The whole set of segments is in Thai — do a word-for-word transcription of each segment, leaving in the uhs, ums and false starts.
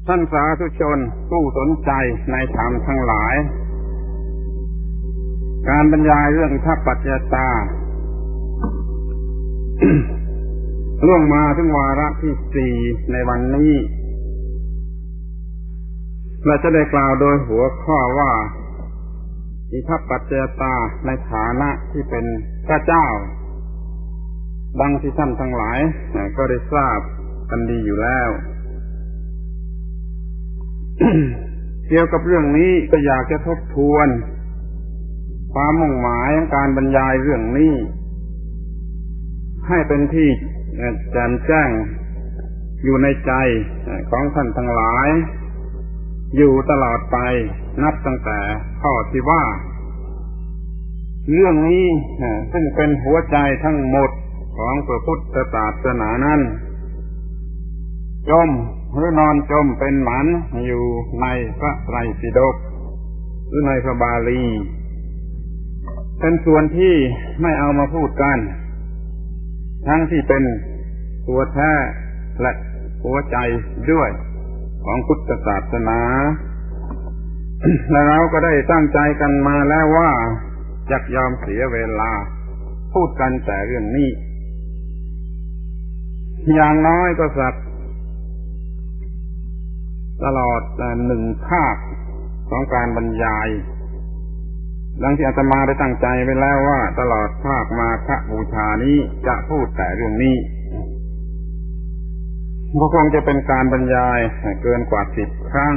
ท่านสาธุชนผู้สนใจในธรรมทั้งหลายการบรรยายเรื่องอิทัปปัจจยตา ล่วงมาถึงวาระที่สี่ในวันนี้เราจะได้กล่าวโดยหัวข้อว่าอิทัปปัจจยตาในฐานะที่เป็นพระเจ้าดังที่ท่านทั้งหลายก็ได้ทราบกันดีอยู่แล้ว เกี่ยวกับเรื่องนี้ก็อยากจะทบทวนความมุ่งหมายของการบรรยายเรื่องนี้ให้เป็นที่แจ่มแจ้งอยู่ในใจของท่านทั้งหลายอยู่ตลอดไปนับตั้งแต่ข้อที่ว่าเรื่องนี้ซึ่งเป็นหัวใจทั้งหมดของพระพุทธศาสนานั้นจมหรือนอนจมเป็นหมันอยู่ในพระไตรปิฎกหรือในพระบาลีเป็นส่วนที่ไม่เอามาพูดกันทั้งที่เป็นตัวแท้และหัวใจด้วยของพุทธศาสนา และเราก็ได้ตั้งใจกันมาแล้วว่าจักยอมเสียเวลาพูดกันแต่เรื่องนี้อย่างน้อยก็สักตลอดหนึ่งภาคของการบรรยายดังที่อาตมาได้ตั้งใจไว้แล้วว่าตลอดภาคมาฆบูชานี้จะพูดแต่เรื่องนี้ก็คงจะเป็นการบรรยายเกินกว่าสิบครั้ง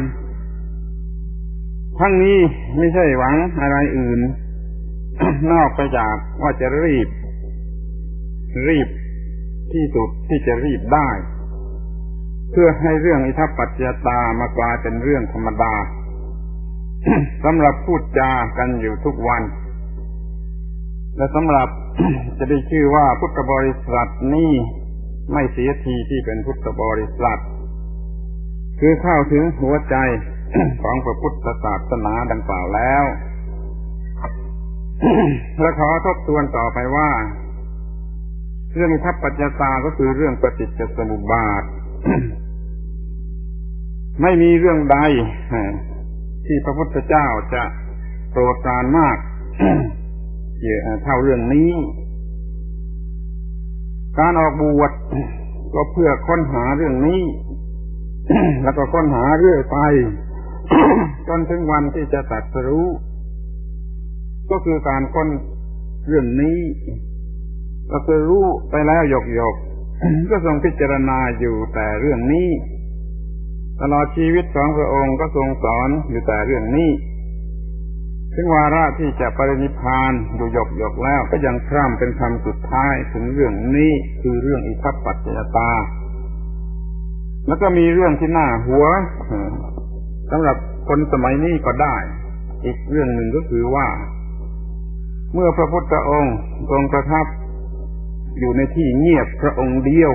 ทั้งนี้ไม่ใช่หวังอะไรอื่น นอกไปจากว่าจะรีบรีบที่สุดที่จะรีบได้เพื่อให้เรื่องอิทัปปัจจยตามากลายเป็นเรื่องธรรมดา สำหรับพูดจากันอยู่ทุกวันและสำหรับ จะได้ชื่อว่าพุทธบริษัทนี้ไม่เสียทีที่เป็นพุทธบริษัทคือเข้าถึงหัวใจ ของพระพุทธศาสนาดังกล่าวแล้ว และขอทบทวนต่อไปว่าเรื่องอิทัปปัจจยตาก็คือเรื่องปฏิจจสมุปบาท ไม่มีเรื่องใดที่พระพุทธเจ้าจะโปรดปรานมาก เท่าเรื่องนี้การออกบวชก็เพื่อค้นหาเรื่องนี้ แล้วก็ค้นหาเรื่อยไป จนถึงวันที่จะตรัสรู้ก็คือการค้นเรื่องนี้ก็คือรู้ไปแล้วหยกๆ ก็ทรงพิจารณาอยู่แต่เรื่องนี้ตลอดชีวิตของพระองค์ก็ทรงสอนอยู่แต่เรื่องนี้ถึงวาระที่จะปรินิพพานอยู่หยกๆแล้วก็ยังพร่ำเป็นคำสุดท้ายถึงเรื่องนี้คือเรื่องอิทัปปัจจยตาแล้วก็มีเรื่องที่น่าหัวสำหรับคนสมัยนี้ก็ได้อีกเรื่องหนึ่งก็คือว่าเมื่อพระพุทธองค์ทรงประทับอยู่ในที่เงียบพระองค์เดียว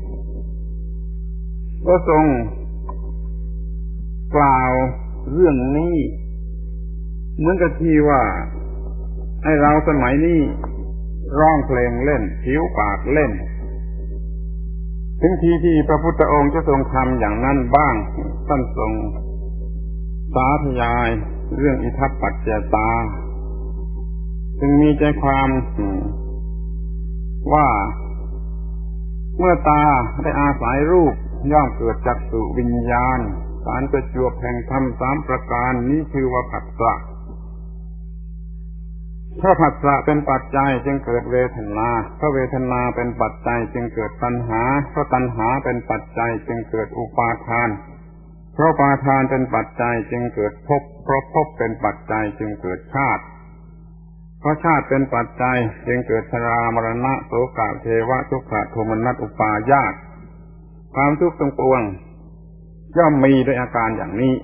ก็ทรงกล่าวเรื่องนี้เหมือนกับที่ว่าให้เราสมัยนี้ร้องเพลงเล่นผิวปากเล่นถึงทีที่พระพุทธองค์จะทรงทำอย่างนั้นบ้างท่านทรงสาธยายเรื่องอิทัปปัจจยตาจึงมีใจความว่าเมื่อตาได้อาศัยรูปย่อมเกิดจักษุวิญญาณการประจวบแห่งธรรมสามประการนี้คือว่าผัสสะเพราะผัสสะเป็นปัจจัยจึงเกิดเวทนาเพราะเวทนาเป็นปัจจัยจึงเกิดตัณหาเพราะตัณหาเป็นปัจจัยจึงเกิดอุปาทานเพราะอุปาทานเป็นปัจจัยจึงเกิดภพเพราะภพเป็นปัจจัยจึงเกิดชาติเพราะชาติเป็นปัจจัยจึงเกิดชรามรณะโศกะเทวะทุกขโทมนัสอุปาญาตความทุกข์ทั้งปวงย่อมมีด้วยอาการอย่างนี้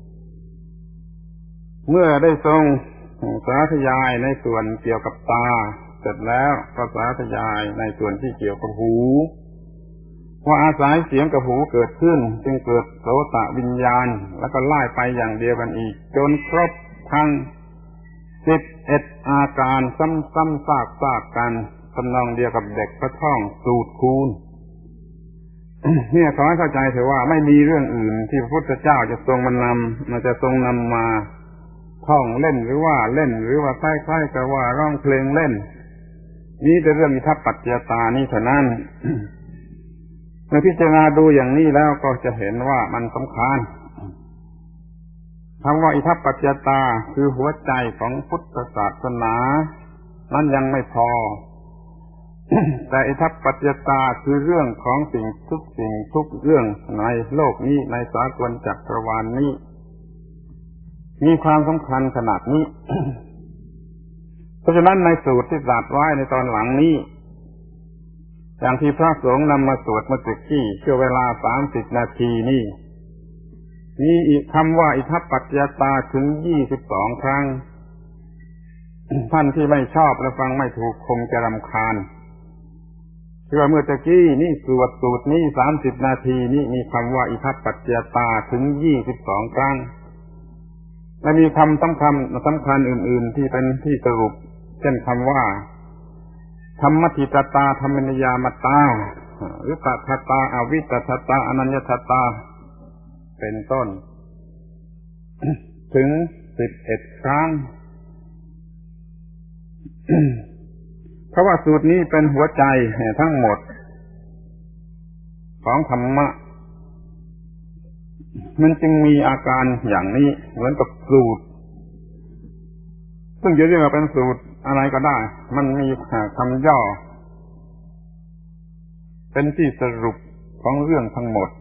เมื่อได้ทรงสาธยายในส่วนเกี่ยวกับตาเสร็จแล้วก็สาธยายในส่วนที่เกี่ยวกับหูว่าอาศัยเสียงกับหูเกิดขึ้นจึงเกิดโสตวิญญาณแล้วก็ไล่ไปอย่างเดียวกันอีกจนครบทั้งสิบเอ็ดอาการซ้ำๆซากๆกันทำนองเดียวกับเด็กกระท่องสูตรคูณเนี่ยขอให้เข้าใจเถอะว่าไม่มีเรื่องอื่นที่พระพุทธเจ้าจะทรงมานำมันจะทรงนำมาท่องเล่นหรือว่าเล่นหรือว่าคล้ายๆกับว่าร้องเพลงเล่นนี่แต่เรื่องอิทัปปัจจยตานี่เท่านั้น เมื่อพิจารณาดูอย่างนี้แล้วก็จะเห็นว่ามันสำคัญคำว่าอิทัปปัจจยตาคือหัวใจของพุทธศาสนานั้นยังไม่พอ แต่อิทัปปัจจยตาคือเรื่องของสิ่งทุกสิ่งทุกเรื่องในโลกนี้ในสากลจักรวาลนี้มีความสำคัญขนาดนี้ เพราะฉะนั้นในสูตรที่ตรัสไว้ในตอนหลังนี้อย่างที่พระสงฆ์นำมาสวดเมื่อกี้เชื่อเวลาสามสิบนาทีนี่มีอีกคำว่าอิทัปปัจจยตาถึงยี่สิบสองครั้ง ท่านที่ไม่ชอบและฟังไม่ถูกคงจะรำคาญเชื่อเมื่อกี้นี่สวดสูตรนี้สามสิบนาทีนี้มีคำว่าอิทัปปัจจยตาถึงยี่สิบสองครั้งและมีคำสำคัญสำคัญอื่นๆที่เป็นที่สรุปเช่นคำว่าธรรมติตตาธรรมนิยามตาหรือตัทตาอวิตัทตาอนัญญทัตตาเป็นต้น ถึงสิบเอ็ดครั้ง เพราะว่าสูตรนี้เป็นหัวใจทั้งหมดของธรรมะมันจึงมีอาการอย่างนี้เหมือนกับสูตรซึ่งจะเรียกว่าเป็นสูตรอะไรก็ได้มันมีคำย่อเป็นที่สรุปของเรื่องทั้งหมด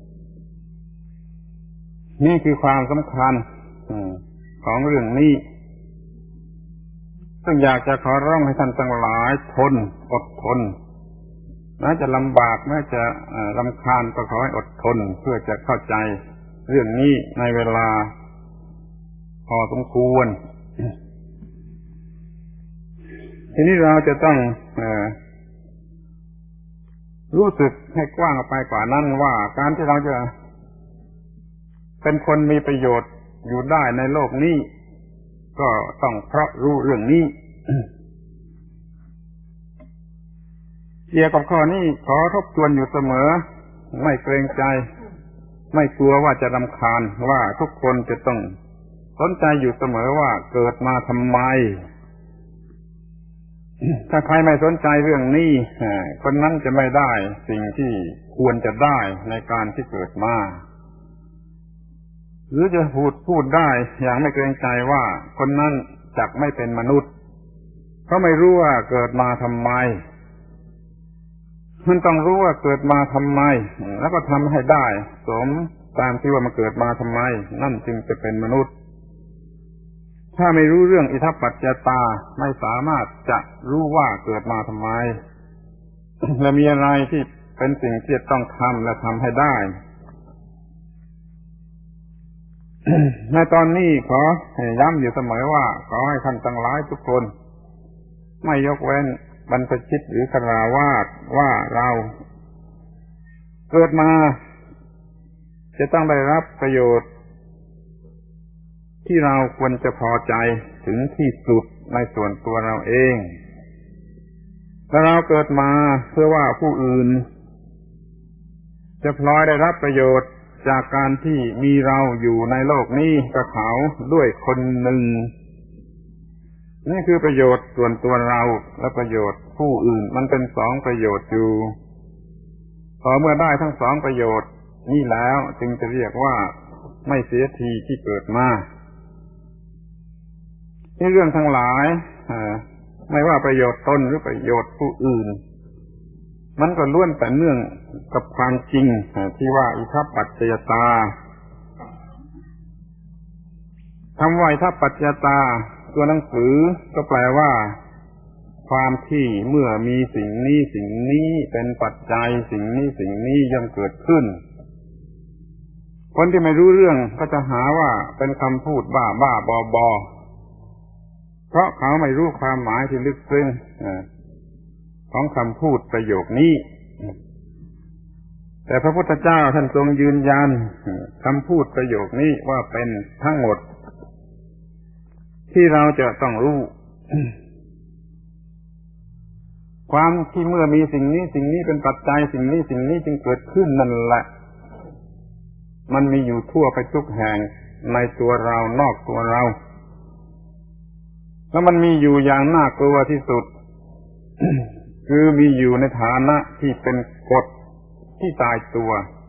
นี่คือความสำคัญของเรื่องนี้ซึ่งอยากจะขอร้องให้ท่านทั้งหลายทนอดทนแม้จะลำบากแม้จะรำคาญก็ขอให้อดทนเพื่อจะเข้าใจเรื่องนี้ในเวลาพอสมควรทีนี้เราจะต้องเอ่อรู้สึกให้กว้างออกไปกว่านั้นว่าการที่เราจะเป็นคนมีประโยชน์อยู่ได้ในโลกนี้ก็ต้องเพราะรู้เรื่องนี้เกี่ยวกับข้อนี้ขอทบทวนอยู่เสมอไม่เกรงใจไม่กลัวว่าจะรำคาญว่าทุกคนจะต้องสนใจอยู่เสมอว่าเกิดมาทำไมถ้าใครไม่สนใจเรื่องนี้คนนั้นจะไม่ได้สิ่งที่ควรจะได้ในการที่เกิดมาหรือจะพูดพูดได้อย่างไม่เกรงใจว่าคนนั้นจักไม่เป็นมนุษย์เพราะไม่รู้ว่าเกิดมาทำไมมันต้องรู้ว่าเกิดมาทำไมแล้วก็ทำให้ได้สมตามที่ว่ามันเกิดมาทำไมนั่นจึงจะเป็นมนุษย์ถ้าไม่รู้เรื่องอิทัปปัจจยตาไม่สามารถจะรู้ว่าเกิดมาทำไม และมีอะไรที่เป็นสิ่งที่ต้องทำและทำให้ได้ ในตอนนี้ขอย้ำอยู่เสมอว่าขอให้ท่านทั้งหลายทุกคนไม่ยกเว้นบรรพชิตหรือฆราวาสว่าเราเกิดมาจะต้องได้รับประโยชน์ที่เราควรจะพอใจถึงที่สุดในส่วนตัวเราเองถ้าเราเกิดมาเพื่อว่าผู้อื่นจะพลอยได้รับประโยชน์จากการที่มีเราอยู่ในโลกนี้กับเขาด้วยคนหนึ่งนี่คือประโยชน์ส่วนตัวเราและประโยชน์ผู้อื่นมันเป็นสองประโยชน์อยู่พอเมื่อได้ทั้งสองประโยชน์นี่แล้วจึงจะเรียกว่าไม่เสียทีที่เกิดมาที่เรื่องทั้งหลายไม่ว่าประโยชน์ตนหรือประโยชน์ผู้อื่นมันก็ล้วนแต่เนื่องกับความจริงที่ว่าอิทัปปัจจยตาคำว่าอิทัปปัจจยตาตัวหนังสือก็แปลว่าความที่เมื่อมีสิ่งนี้สิ่งนี้เป็นปัจจัยสิ่งนี้สิ่งนี้ย่อมเกิดขึ้นคนที่ไม่รู้เรื่องก็จะหาว่าเป็นคำพูดบ้าบ้าบอบอเพราะเขาไม่รู้ความหมายที่ลึกซึ้งของคำพูดประโยคนี้แต่พระพุทธเจ้าท่านทรงยืนยันคำพูดประโยคนี้ว่าเป็นทั้งหมดที่เราจะต้องรู้ความที่เมื่อมีสิ่งนี้สิ่งนี้เป็นปัจจัยสิ่งนี้สิ่งนี้จึงเกิดขึ้นนั่นแหละมันมีอยู่ทั่วไปทุกแห่งในตัวเรานอกตัวเราแล้วมันมีอยู่อย่างน่ากลัวที่สุด คือมีอยู่ในฐานะที่เป็นกฎที่ตายตัว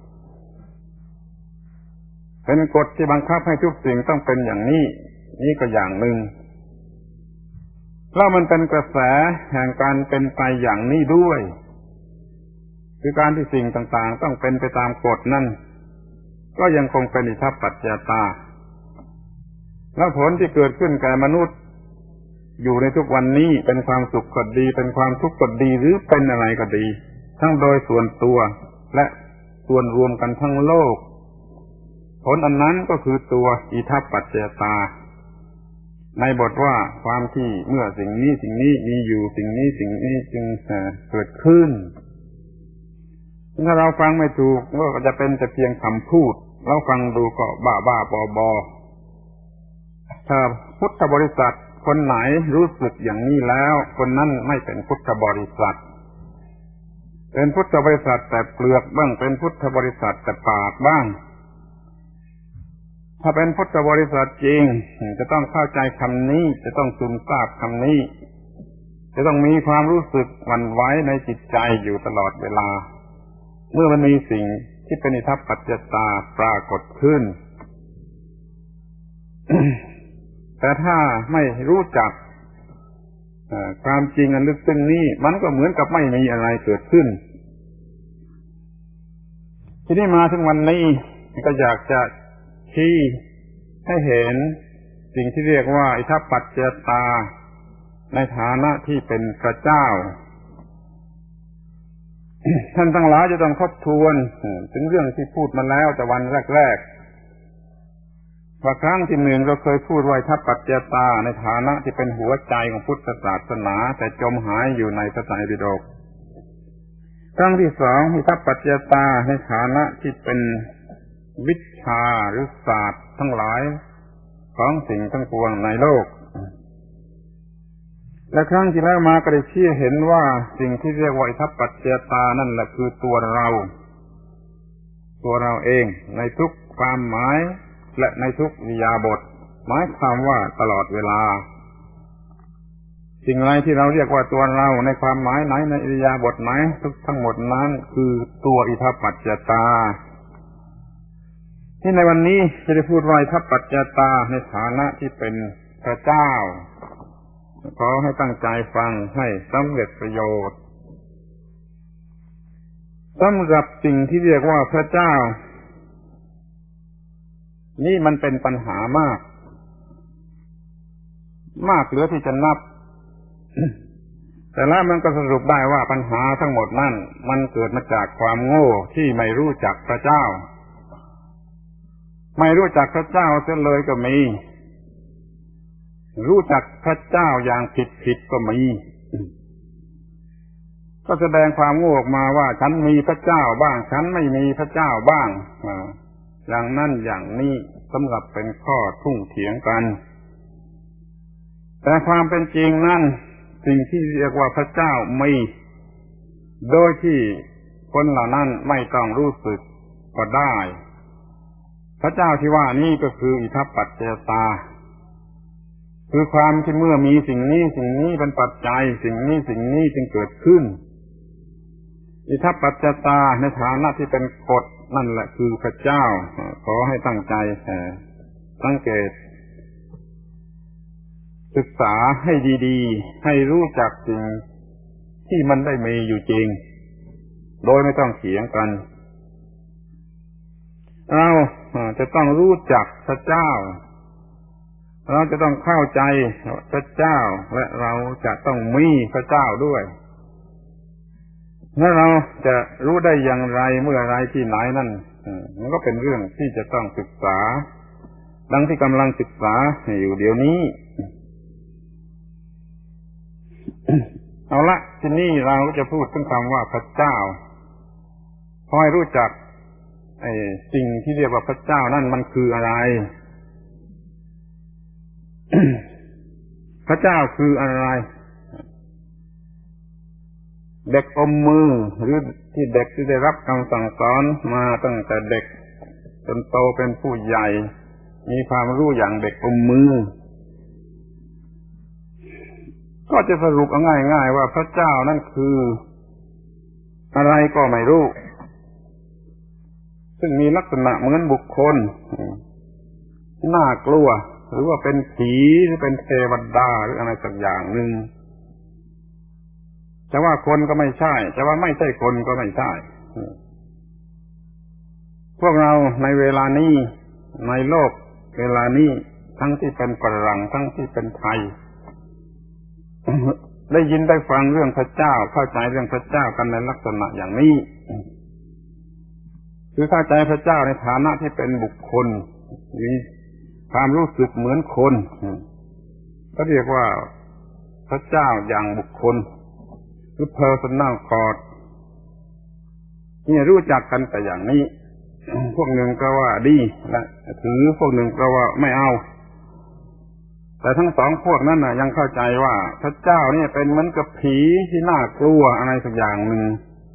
เป็นกฎที่บังคับให้ทุกสิ่งต้องเป็นอย่างนี้นี่ก็อย่างหนึ่งแล้วมันเป็นกระแสแห่งการเป็นไปอย่างนี้ด้วยคือการที่สิ่งต่างๆต้องเป็นไปตามกฎนั่นก็ยังคงเป็นอิทัปปัจจยตาแล้วผลที่เกิดขึ้นแก่มนุษย์อยู่ในทุกวันนี้เป็นความสุขก็ดีเป็นความทุกข์ก็ดีหรือเป็นอะไรก็ดีทั้งโดยส่วนตัวและส่วนรวมกันทั้งโลกผลอันนั้นก็คือตัวอิทัปปัจจยตาในบทว่าความที่เมื่อสิ่งนี้สิ่งนี้มีอยู่สิ่งนี้สิ่งนี้จึงเกิดขึ้นถ้าเราฟังไม่ถูกก็จะเป็นแต่เพียงคำพูดเราฟังดูก็บ้าบ้าบอบอถ้าพุทธบริษัทคนไหนรู้สึกอย่างนี้แล้วคนนั้นไม่เป็นพุทธบริษัทเป็นพุทธบริษัทแต่เปลือกบ้างเป็นพุทธบริษัทแต่ปากบ้างถ้าเป็นพุทธบริษัทจริงจะต้องเข้าใจคำนี้จะต้องซึมซาบคำนี้จะต้องมีความรู้สึกหวั่นไหวในจิตใจอยู่ตลอดเวลาเมื่อมันมีสิ่งที่เป็นอิทัปปัจจยตาปรากฏขึ้น แต่ถ้าไม่รู้จักความจริงอันลึกซึ้งนี้มันก็เหมือนกับไม่มีอะไรเกิดขึ้นทีนี้มาถึงวันนี้ก็อยากจะชี้ให้เห็นสิ่งที่เรียกว่าอิทัปปัจจยตาในฐานะที่เป็นพระเจ้า ท่านทั้งหลายจะต้องทบทวนถึงเรื่องที่พูดมาแล้วแต่วันแรกๆว่าครั้งที่หนึ่งเราเคยพูดว่าอิทัปปัจจยตาในฐานะที่เป็นหัวใจของพุทธศาสนาแต่จมหายอยู่ในพระไตรปิฎกครั้งที่สองอิทัปปัจจยตาในฐานะที่เป็นวิชาหรือศาสตร์ทั้งหลายของสิ่งทั้งปวงในโลกและครั้งที่แล้วมาก็ได้ชี้เห็นว่าสิ่งที่เรียกว่าอิทัปปัจจยตานั่นแหละคือตัวเราตัวเราเองในทุกความหมายและในทุกอิริยาบถหมายความว่าตลอดเวลาสิ่งไรที่เราเรียกว่าตัวเราในความหมายไหนในอิริยาบถไหนทุกทั้งหมดนั้นคือตัวอิทัปปัจจยตาที่ในวันนี้จะได้พูดว่าอิทัปปัจจยตาในฐานะที่เป็นพระเจ้าขอให้ตั้งใจฟังให้สำเร็จประโยชน์สำหรับสิ่งที่เรียกว่าพระเจ้านี่มันเป็นปัญหามากมากเหลือที่จะนับ แต่แล้วมันก็สรุปได้ว่าปัญหาทั้งหมดนั่นมันเกิดมาจากความโง่ที่ไม่รู้จักพระเจ้าไม่รู้จักพระเจ้าเสียเลยก็มีรู้จักพระเจ้าอย่างผิดๆก็มีก็แสดงความโง่ออกมาว่าฉันมีพระเจ้าบ้างฉันไม่มีพระเจ้าบ้างอย่างนั้นอย่างนี้สำหรับเป็นข้อทุ่งเถียงกันแต่ความเป็นจริงนั่นสิ่งที่เรียกว่าพระเจ้ามีโดยที่คนเหล่านั้นไม่ต้องรู้สึกก็ได้พระเจ้าที่ว่านี้ก็คืออิทัปปัจจยตาคือความที่เมื่อมีสิ่งนี้สิ่งนี้เป็นปัจจัยสิ่งนี้สิ่งนี้จึงเกิดขึ้นอิทัปปัจจยตาในฐานะที่เป็นกฎนั่นแหละคือพระเจ้าขอให้ตั้งใจสังเกตศึกษาให้ดีๆให้รู้จักสิ่งที่มันได้มีอยู่จริงโดยไม่ต้องเถียงกันเราจะต้องรู้จักพระเจ้าเราจะต้องเข้าใจพระเจ้าและเราจะต้องมีพระเจ้าด้วยถ้าเราจะรู้ได้อย่างไรเมื่อไรที่ไหนนั่นมันก็เป็นเรื่องที่จะต้องศึกษาดังที่กำลังศึกษาอยู่เดี๋ยวนี้ เอาละทีนี้เราก็จะพูดถึงคำว่าพระเจ้าพอให้รู้จักไอ้สิ่งที่เรียกว่าพระเจ้านั่นมันคืออะไร พระเจ้าคืออะไรเด็กอมมือหรือที่เด็กที่ได้รับคำสั่งสอนมาตั้งแต่เด็กจนโตเป็นผู้ใหญ่มีความรู้อย่างเด็กอมมือก็จะสรุปง่ายๆว่าพระเจ้านั่นคืออะไรก็ไม่รู้ซึ่งมีลักษณะเหมือนบุคคลน่ากลัวหรือว่าเป็นผีหรือเป็นเทวดาหรืออะไรสักอย่างหนึ่งจะว่าคนก็ไม่ใช่จะว่าไม่ใช่คนก็ไม่ใช่พวกเราในเวลานี้ในโลกเวลานี้ทั้งที่เป็นฝรั่งทั้งที่เป็นไทยได้ยินได้ฟังเรื่องพระเจ้าเข้าใจเรื่องพระเจ้ากันในลักษณะอย่างนี้คือเข้าใจพระเจ้าในฐานะที่เป็นบุคคลมีความรู้สึกเหมือนคนก็เรียกว่าพระเจ้าอย่างบุคคลหรือ personal god นี่รู้จักกันแต่อย่างนี้พวกหนึ่งก็ว่าดีและถือพวกหนึ่งก็ว่าไม่เอาแต่ทั้งสองพวกนั้นน่ะยังเข้าใจว่าพระเจ้านี่เป็นเหมือนกับผีที่น่ากลัวอะไรสักอย่างหนึ่ง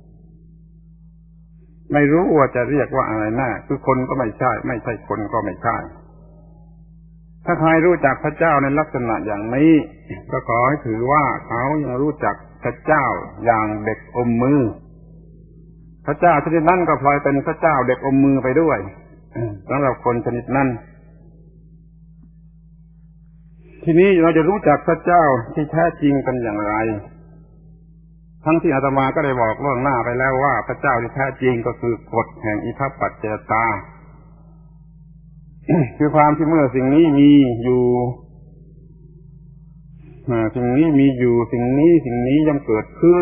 ไม่รู้ว่าจะเรียกว่าอะไรแน่คือคนก็ไม่ใช่ไม่ใช่คนก็ไม่ใช่ถ้าใครรู้จักพระเจ้าในลักษณะอย่างนี้ก็ขอให้ถือว่าเขายังรู้จักพระเจ้าอย่างเด็กอมมือพระเจ้าชนิดนั้นก็พลอยเป็นพระเจ้าเด็กอมมือไปด้วยสำหรับคนชนิดนั้นทีนี้เราจะรู้จักพระเจ้าที่แท้จริงกันอย่างไรทั้งที่อาตมาก็ได้บอกล่วงหน้าไปแล้วว่าพระเจ้าที่แท้จริงก็คือกฎแห่งอิทัปปัจจยตา คือความที่เมื่อสิ่งนี้มีอยู่สิ่งนี้มีอยู่สิ่งนี้สิ่งนี้ย่อมเกิดขึ้น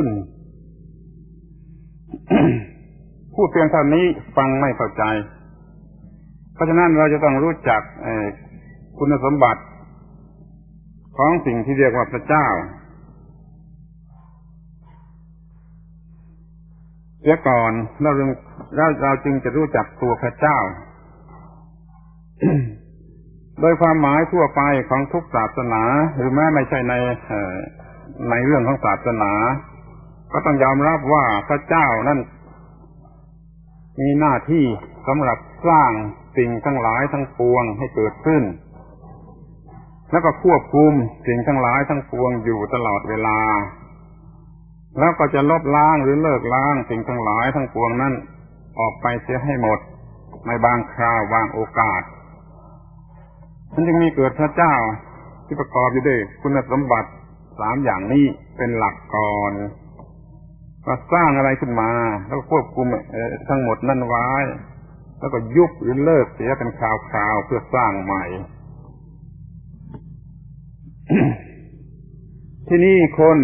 พูดเพียงเท่านี้ฟังไม่เข้าใจเพราะฉะนั้นเราจะต้องรู้จักคุณสมบัติของสิ่งที่เรียกว่าพระเจ้าเสียก่อนเราเราเราจึงจะรู้จักตัวพระเจ้า โดยความหมายทั่วไปของทุกศาสนาหรือแม้ไม่ใช่ในในเรื่องของศาสนาก็ต้องยอมรับว่าพระเจ้านั้นมีหน้าที่สำหรับสร้างสิ่งทั้งหลายทั้งปวงให้เกิดขึ้นแล้วก็ควบคุมสิ่งทั้งหลายทั้งปวงอยู่ตลอดเวลาแล้วก็จะลบล้างหรือเลิกล้างสิ่งทั้งหลายทั้งปวงนั้นออกไปเสียให้หมดในบางคราวบางโอกาสมันจึงมีเกิดพระเจ้าที่ประกอบอยู่ด้วยคุณสมบัติสามอย่างนี้เป็นหลักก่อนก็สร้างอะไรขึ้นมาแล้วควบคุมทั้งหมดนั่นไว้แล้วก็ยุบหรือเลิกเสียเป็นคราวๆเพื่อสร้างใหม่ ที่นี่คน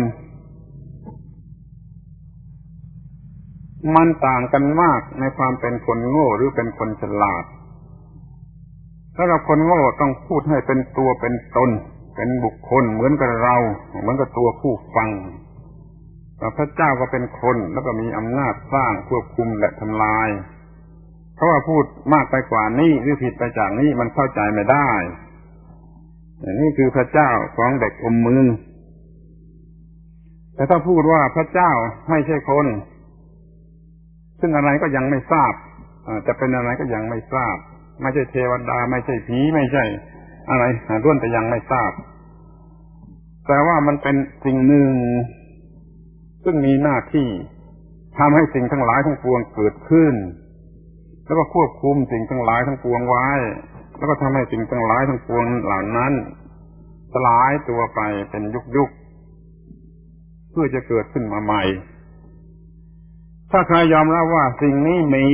มันต่างกันมากในความเป็นคนโง่หรือเป็นคนฉลาดถ้าเราคนโง่ต้องพูดให้เป็นตัวเป็นตนเป็นบุคคลเหมือนกับเราเหมือนกับตัวผู้ฟังแต่พระเจ้าก็เป็นคนแล้วก็มีอำนาจสร้างควบคุมและทำลายเพราะว่าพูดมากไปกว่านี้หรือผิดไปจากนี้มันเข้าใจไม่ได้นี่คือพระเจ้าของเด็กอมมือแต่ถ้าพูดว่าพระเจ้าไม่ใช่คนซึ่งอะไรก็ยังไม่ทราบจะเป็นอะไรก็ยังไม่ทราบไม่ใช่เทวดาไม่ใช่ผีไม่ใช่อะไรล้วนแต่ยังไม่ทราบแต่ว่ามันเป็นสิ่งหนึ่งซึ่งมีหน้าที่ทำให้สิ่งทั้งหลายทั้งปวงเกิดขึ้นแล้วก็ควบคุมสิ่งทั้งหลายทั้งปวงไว้แล้วก็ทำให้สิ่งทั้งหลายทั้งปวงเหล่านั้นสลายตัวไปเป็นยุคๆเพื่อจะเกิดขึ้นมาใหม่ถ้าใครยอมรับว่าสิ่งนี้มี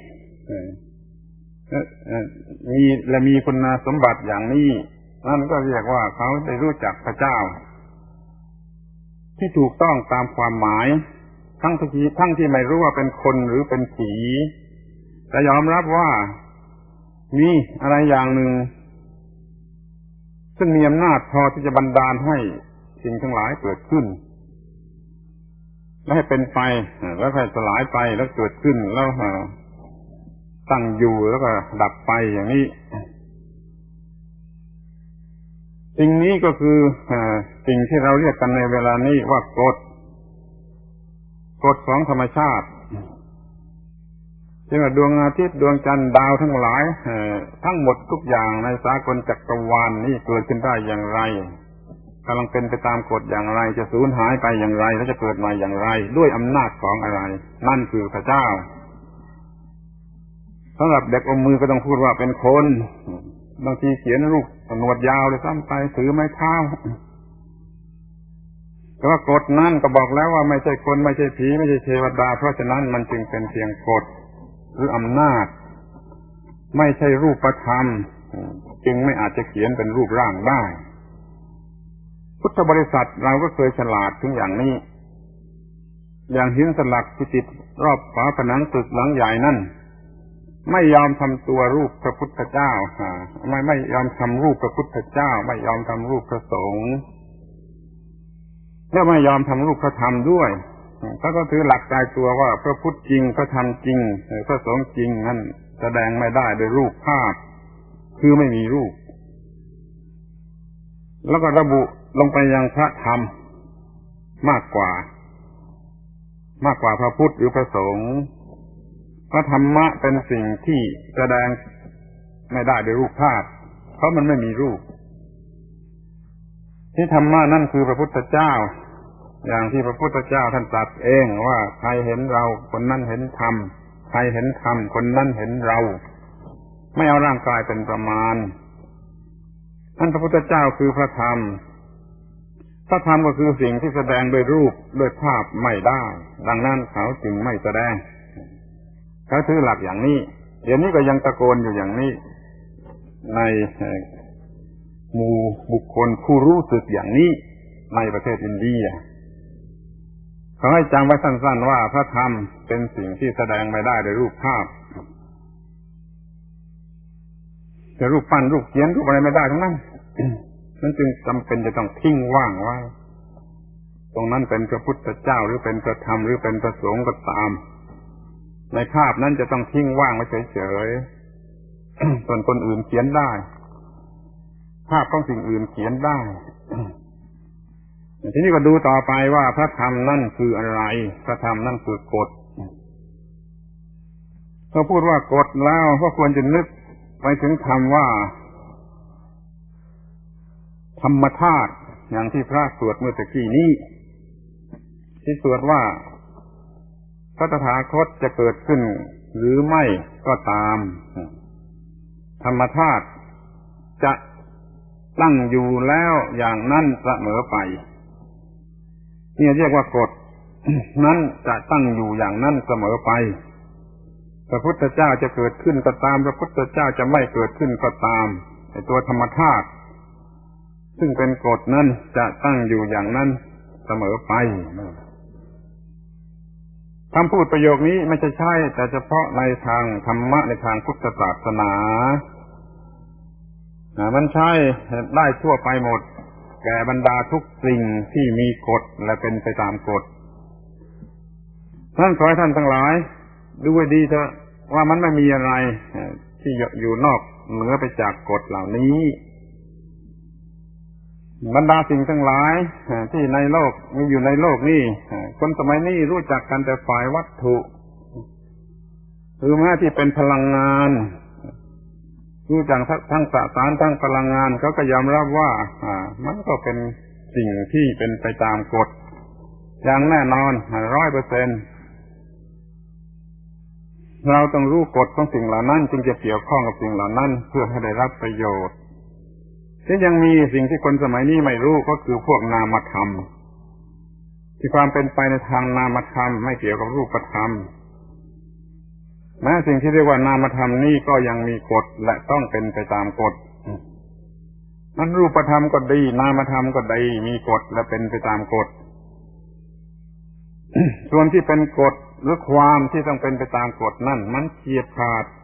มีและมีคุณสมบัติอย่างนี้นั่นก็เรียกว่าเขาได้รู้จักพระเจ้าที่ถูกต้องตามความหมายทั้งที่ทั้งที่ไม่รู้ว่าเป็นคนหรือเป็นผีแต่ยอมรับว่ามีอะไรอย่างหนึ่งซึ่งมีอำนาจพอที่จะบันดาลให้สิ่งทั้งหลายเกิดขึ้นแล้วให้เป็นไปแล้วให้สลายไปแล้วเกิดขึ้นแล้วตั้งอยู่แล้วก็ดับไปอย่างนี้สิ่งนี้ก็คือสิ่งที่เราเรียกกันในเวลานี้ว่ากฎกฎของธรรมชาติเช่นว่าดวงอาทิตย์ดวงจันทร์ดาวทั้งหลายทั้งหมดทุกอย่างในสากลจักรวาลนี้เกิดขึ้นได้อย่างไรกำลังเป็นไปตามกฎอย่างไรจะสูญหายไปอย่างไรและจะเกิดใหม่อย่างไรด้วยอำนาจของอะไรนั่นคือพระเจ้าสำหรับเด็กอมมือก็ต้องพูดว่าเป็นคนบางทีเขียนรูปหนวดยาวเลยซ้ำไปถือไม้เท้าแต่ว่ากฎนั้นก็บอกแล้วว่าไม่ใช่คนไม่ใช่ผีไม่ใช่เทวดาเพราะฉะนั้นมันจึงเป็นเพียงกฎหรืออำนาจไม่ใช่รูปธรรมจึงไม่อาจจะเขียนเป็นรูปร่างได้พุทธบริษัทเราก็เคยฉลาดถึงอย่างนี้อย่างหินสลักที่ติดรอบฝาผนังตึกหลังใหญ่นั่นไม่ยอมทำตัวรูปพระพุทธเจ้าไม่ไม่ยอมทำรูปพระพุทธเจ้าไม่ยอมทำรูปพระสงฆ์และไม่ยอมทำรูปพระธรรมด้วยเขาก็ถือหลักตายตัวว่าพระพุทธจริงพระธรรมจริงพระสงฆ์จริงนั่นแสดงไม่ได้โดยรูปภาพคือไม่มีรูปแล้วก็ระบุลงไปยังพระธรรมมากกว่ามากกว่าพระพุทธหรือพระสงฆ์พระธรรมะเป็นสิ่งที่แสดงไม่ได้โดยรูปภาพเพราะมันไม่มีรูปที่ธรรมะนั่นคือพระพุทธเจ้าอย่างที่พระพุทธเจ้าท่านตรัสเองว่าใครเห็นเราคนนั้นเห็นธรรมใครเห็นธรรมคนนั้นเห็นเราไม่เอาร่างกายเป็นประมาณนั่นพระพุทธเจ้าคือพระธรรมพระธรรมก็คือสิ่งที่แสดงโดยรูปโดยภาพไม่ได้ดังนั้นเขาจึงไม่แสดงเขาถือหลักอย่างนี้เดี๋ยวนี้ก็ยังตะโกนอยู่อย่างนี้ในหมู่บุคคลผู้รู้สึกอย่างนี้ในประเทศอินเดียเขาให้จำไว้สั้นๆว่าพระธรรมเป็นสิ่งที่แสดงไม่ได้โดยรูปภาพแต่รูปปั้นรูปเขียนรูปอะไรไม่ได้ทั้งนั้นนั่นจึงจำเป็นจะต้องทิ้งว่างไว้ตรงนั้นเป็นพระพุทธเจ้าหรือเป็นพระธรรมหรือเป็นพระสงฆ์ก็ตามในภาพนั้นจะต้องทิ้งว่างไว้เฉยๆส่วนคนอื่นเขียนได้ภาพของสิ่งอื่นเขียนได้ทีนี้ก็ดูต่อไปว่าพระธรรมนั่นคืออะไรพระธรรมนั่นคือกฎพอพูดว่ากฎแล้วก็ควรจะนึกไปถึงคำว่าธรรมธาตุอย่างที่พระสวดเมื่อตะกี้นี้ที่สวดว่าพระตถาคตจะเกิดขึ้นหรือไม่ก็ตามธรรมธาตุจะตั้งอยู่แล้วอย่างนั้นเสมอไปนี่เรียกว่ากฎนั้นจะตั้งอยู่อย่างนั้นเสมอไปพระพุทธเจ้าจะเกิดขึ้นก็ตามพระพุทธเจ้าจะไม่เกิดขึ้นก็ตามไอ้ตัวธรรมธาตุซึ่งเป็นกฎนั้นจะตั้งอยู่อย่างนั้นเสมอไปคำพูดประโยคนี้ไม่ใช่ใช่แต่เฉพาะในทางธรรมะในทางพุทธศาสนามันใช้ได้ทั่วไปหมดแก่บรรดาทุกสิ่งที่มีกฎและเป็นไปตามกฎท่านขอให้ท่านทั้งหลายดูให้ดีเถอะว่ามันไม่มีอะไรที่อยู่นอกเหนือไปจากกฎเหล่านี้บรรดาสิ่งทั้งหลายที่ในโลกมีอยู่ในโลกนี้คนสมัยนี้รู้จักกันแต่ฝ่ายวัตถุหรือแม้ที่เป็นพลังงานรู้จักทั้งสสารทั้งพลังงานเขาก็ยอมรับว่าอ่ามันก็เป็นสิ่งที่เป็นไปตามกฎอย่างแน่นอน ร้อยเปอร์เซ็นต์ เราต้องรู้กฎของสิ่งเหล่านั้นจึงจะเกี่ยวข้องกับสิ่งเหล่านั้นเพื่อให้ได้รับประโยชน์ที่ยังมีสิ่งที่คนสมัยนี้ไม่รู้ก็คือพวกนามธรรมที่ความเป็นไปในทางนามธรรมไม่เกี่ยวกับรูปธรรมแม้สิ่งที่เรียกว่านามธรรมนี่ก็ยังมีกฎและต้องเป็นไปตามกฎนั้นรูปธรรมก็ดีนามธรรมก็ดีมีกฎและเป็นไปตามกฎ ส่วนที่เป็นกฎหรือความที่ต้องเป็นไปตามกฎนั่นมันเฉียบขาด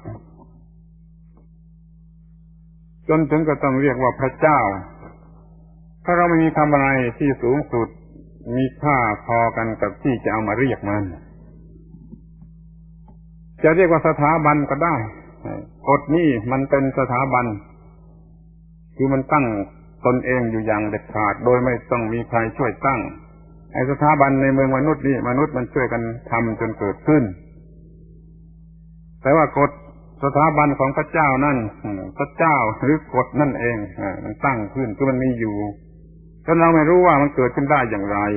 จนถึงก็ต้องเรียกว่าพระเจ้าถ้าเราไม่มีคำอะไรที่สูงสุดมีค่าพอกันกับที่จะเอามาเรียกมันจะเรียกว่าสถาบันก็ได้กฎนี้มันเป็นสถาบันคือมันตั้งตนเองอยู่อย่างเด็ดขาดโดยไม่ต้องมีใครช่วยตั้งไอ้อ้สถาบันในเมืองมนุษย์นี่มนุษย์มันช่วยกันทำจนเกิดขึ้นแต่ว่ากฎสถาบันของพระเจ้านั่นพระเจ้าหรือกฎนั่นเองมันตั้งขึ้นคือมันมีอยู่จนเราไม่รู้ว่ามันเกิดขึ้นได้อย่างไร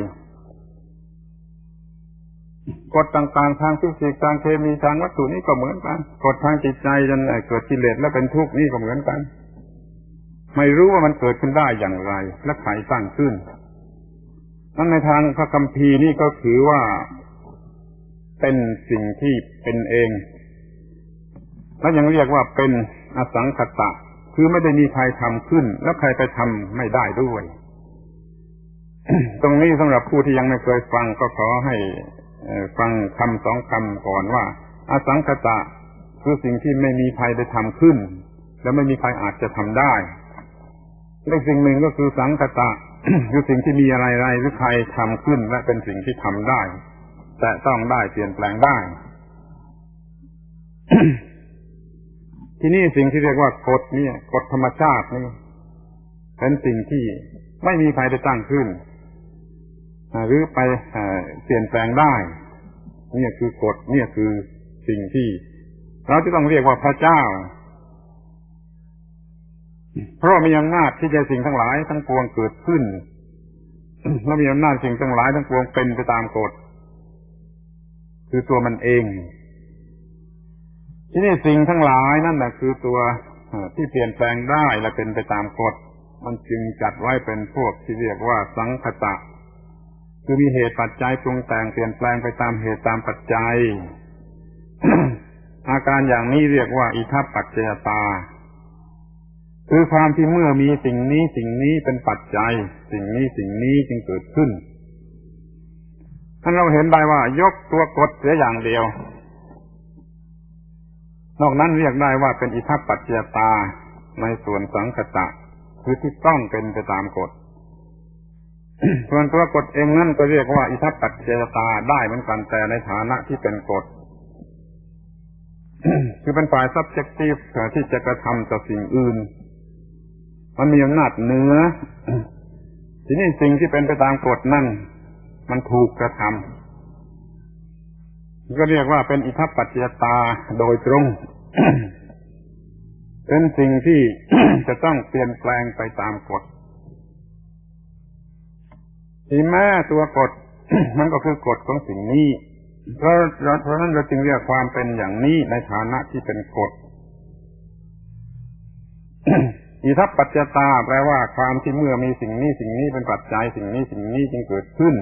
กฎต่างๆทางฟิสิกส์ทางเคมีทางวัตถุนี่ก็เหมือนกันกฎทางจิตใจจนเกิดกิเลสและเป็นทุกข์นี่ก็เหมือนกันไม่รู้ว่ามันเกิดขึ้นได้อย่างไรและใครตั้งขึ้นนั่นในทางพระคัมภีร์นี่ก็ถือว่าเป็นสิ่งที่เป็นเองและยังเรียกว่าเป็นอสังขตะคือไม่ได้มีใครทำขึ้นและใครไปทำไม่ได้ด้วย ตรงนี้สำหรับผู้ที่ยังไม่เคยฟังก็ขอให้ฟังคำสองคำก่อนว่าอสังขตะคือสิ่งที่ไม่มีใครได้ทำขึ้นและไม่มีใครอาจจะทำได้และสิ่งหนึ่งก็คือสังขตะ คือสิ่งที่มีอะไรๆหรือใครทำขึ้นและเป็นสิ่งที่ทำได้แต่ต้องได้เปลี่ยนแปลงได้ ที่นี่สิ่งที่เรียกว่ากฎนี่กฎธรรมชาตินี่เป็นสิ่งที่ไม่มีใครได้ตั้งขึ้นหรือไปเปลี่ยนแปลงได้นี่คือกฎนี่คือสิ่งที่เราจะต้องเรียกว่าพระเจ้าเพราะมีอำนาจที่จะสิ่งทั้งหลายทั้งปวงเกิดขึ้นและมีอำนาจสิ่งทั้งหลายทั้งปวงเป็นไปตามกฎคือตัวมันเองที่นี่สิ่งทั้งหลายนั่นแหละคือตัวที่เปลี่ยนแปลงได้และเป็นไปตามกฎมันจึงจัดไว้เป็นพวกที่เรียกว่าสังคตะคือมีเหตุปัจจัยปรุงแต่งเปลี่ยนแปลงไปตามเหตุตามปัจจัย อาการอย่างนี้เรียกว่าอิทัปปัจจยตาคือความที่เมื่อมีสิ่งนี้สิ่งนี้เป็นปัจจัยสิ่งนี้สิ่งนี้จึงเกิดขึ้นท่านเราเห็นได้ว่ายกตัวกฎเสียอย่างเดียวนอกนั้นเรียกได้ว่าเป็นอิทัปปัจจยตาในส่วนสังคตะคือที่ต้องเป็นไปตามกฎ ส่วนตัวกฎเองนั่นก็เรียกว่าอิทัปปัจจยตาได้เหมือนกันแต่ในฐานะที่เป็นกฎ คือเป็นฝ่าย subjective ที่จะกระทำต่อสิ่งอื่นมันมีอำนาจเหนือ ทีนี้สิ่งที่เป็นไปตามกฎนั่นมันถูกกระทำก็เรียกว่าเป็นอิทัปปัจจยตาโดยตรง เป็นสิ่งที่ จะต้องเปลี่ยนแปลงไปตามกฎที่แม้ตัวกฎ มันก็คือกฎของสิ่งนี้เพราะเพราะนั้นเราจึงเรียกความเป็นอย่างนี้ในฐานะที่เป็นกฎ อิทัปปัจจยตาแปลว่าความที่เมื่อมีสิ่งนี้สิ่งนี้เป็นปัจจัยสิ่งนี้สิ่งนี้จึงเกิดขึ้น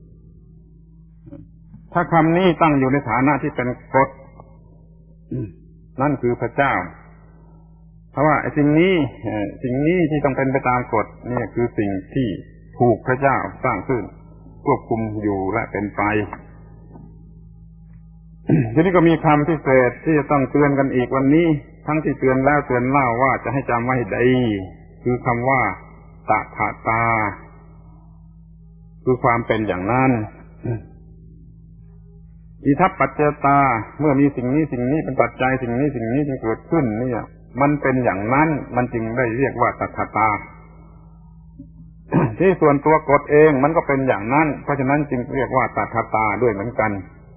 ถ้าคำนี้ตั้งอยู่ในฐานะที่เป็นกฎนั่นคือพระเจ้าเพราะว่าไอ้สิ่งนี้สิ่งนี้ที่ต้องเป็นไปตามกฎนี่คือสิ่งที่ถูกพระเจ้าสร้างขึ้นควบคุมอยู่และเป็นไป ทีนี้ก็มีคำพิเศษที่จะต้องเตือนกันอีกวันนี้ทั้งที่เตือนแล้วเตือนเล่าว่าจะให้จำไว้ให้ดีคือคำว่าตถาตาคือความเป็นอย่างนั้นอิทัปปัจจยตาเมื่อมีสิ่งนี้สิ่งนี้เป็นปัจจัยสิ่งนี้สิ่งนี้จึงเกิดขึ้นเนี่ยมันเป็นอย่างนั้นมันจึงได้เรียกว่าตถาตา ที่ส่วนตัวกฎเองมันก็เป็นอย่างนั้นเพราะฉะนั้นจึงเรียกว่าตถาตาด้วยเหมือนกัน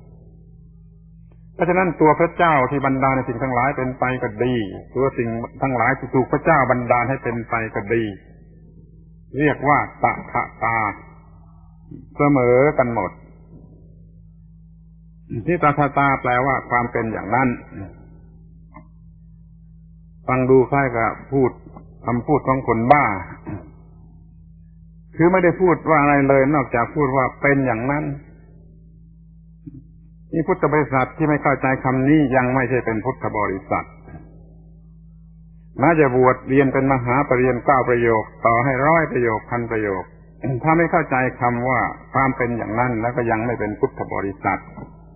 เพราะฉะนั้นตัวพระเจ้าที่บันดาลในสิ่งทั้งหลายเป็นไปก็ดีตัวสิ่งทั้งหลายที่ถูกพระเจ้าบันดาลให้เป็นไปก็ดีเรียกว่าตถาตาเสมอกันหมดที่ตถาตาแปลว่าความเป็นอย่างนั้นฟังดูคล้ายกับพูดคำพูดของคนบ้าคือไม่ได้พูดว่าอะไรเลยนอกจากพูดว่าเป็นอย่างนั้นนี่พุทธบริษัทที่ไม่เข้าใจคำนี้ยังไม่ใช่เป็นพุทธบริษัทแม้จะบวชเรียนเป็นมหาปรริญญาเก้าประโยคต่อให้ร้อยประโยคพันประโยคถ้าไม่เข้าใจคำว่าความเป็นอย่างนั้นแล้วก็ยังไม่เป็นพุทธบริษัท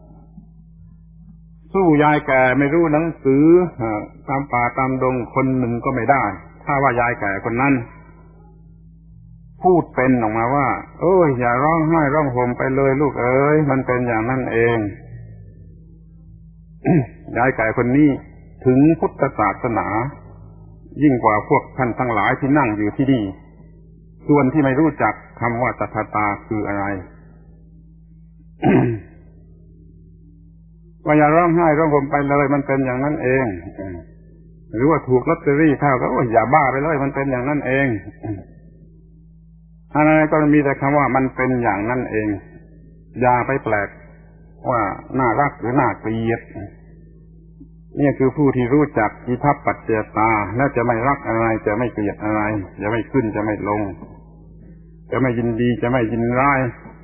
สู้ยายแก่ไม่รู้หนังสือตามป่าตามดงคนหนึ่งก็ไม่ได้ถ้าว่ายายแก่คนนั้นพูดเป็นออกมาว่าโอ้ยอย่าร้องไห้ร้องห่มไปเลยลูกเอ๋ยมันเป็นอย่างนั้นเอง ยายแก่คนนี้ถึงพุทธศาสนายิ่งกว่าพวกท่านทั้งหลายที่นั่งอยู่ที่นี่ส่วนที่ไม่รู้จักคำว่าตถาตาคืออะไรว่าอย่าร้องไห้ร้องห่มไปเลยมันเป็นอย่างนั้นเองหรือว่าถูกลอตเตอรี่เข้าก็อย่าบ้าไปเลยมันเป็นอย่างนั้นเองอะไรก็มีแต่คำว่ามันเป็นอย่างนั้นเองอย่าไปแปลกว่าน่ารักหรือน่าเกลียดนี่คือผู้ที่รู้จักอิทัปปัจจยตาและจะไม่รักอะไรจะไม่เกลียดอะไรจะไม่ขึ้นจะไม่ลงจะไม่ยินดีจะไม่ยินร้าย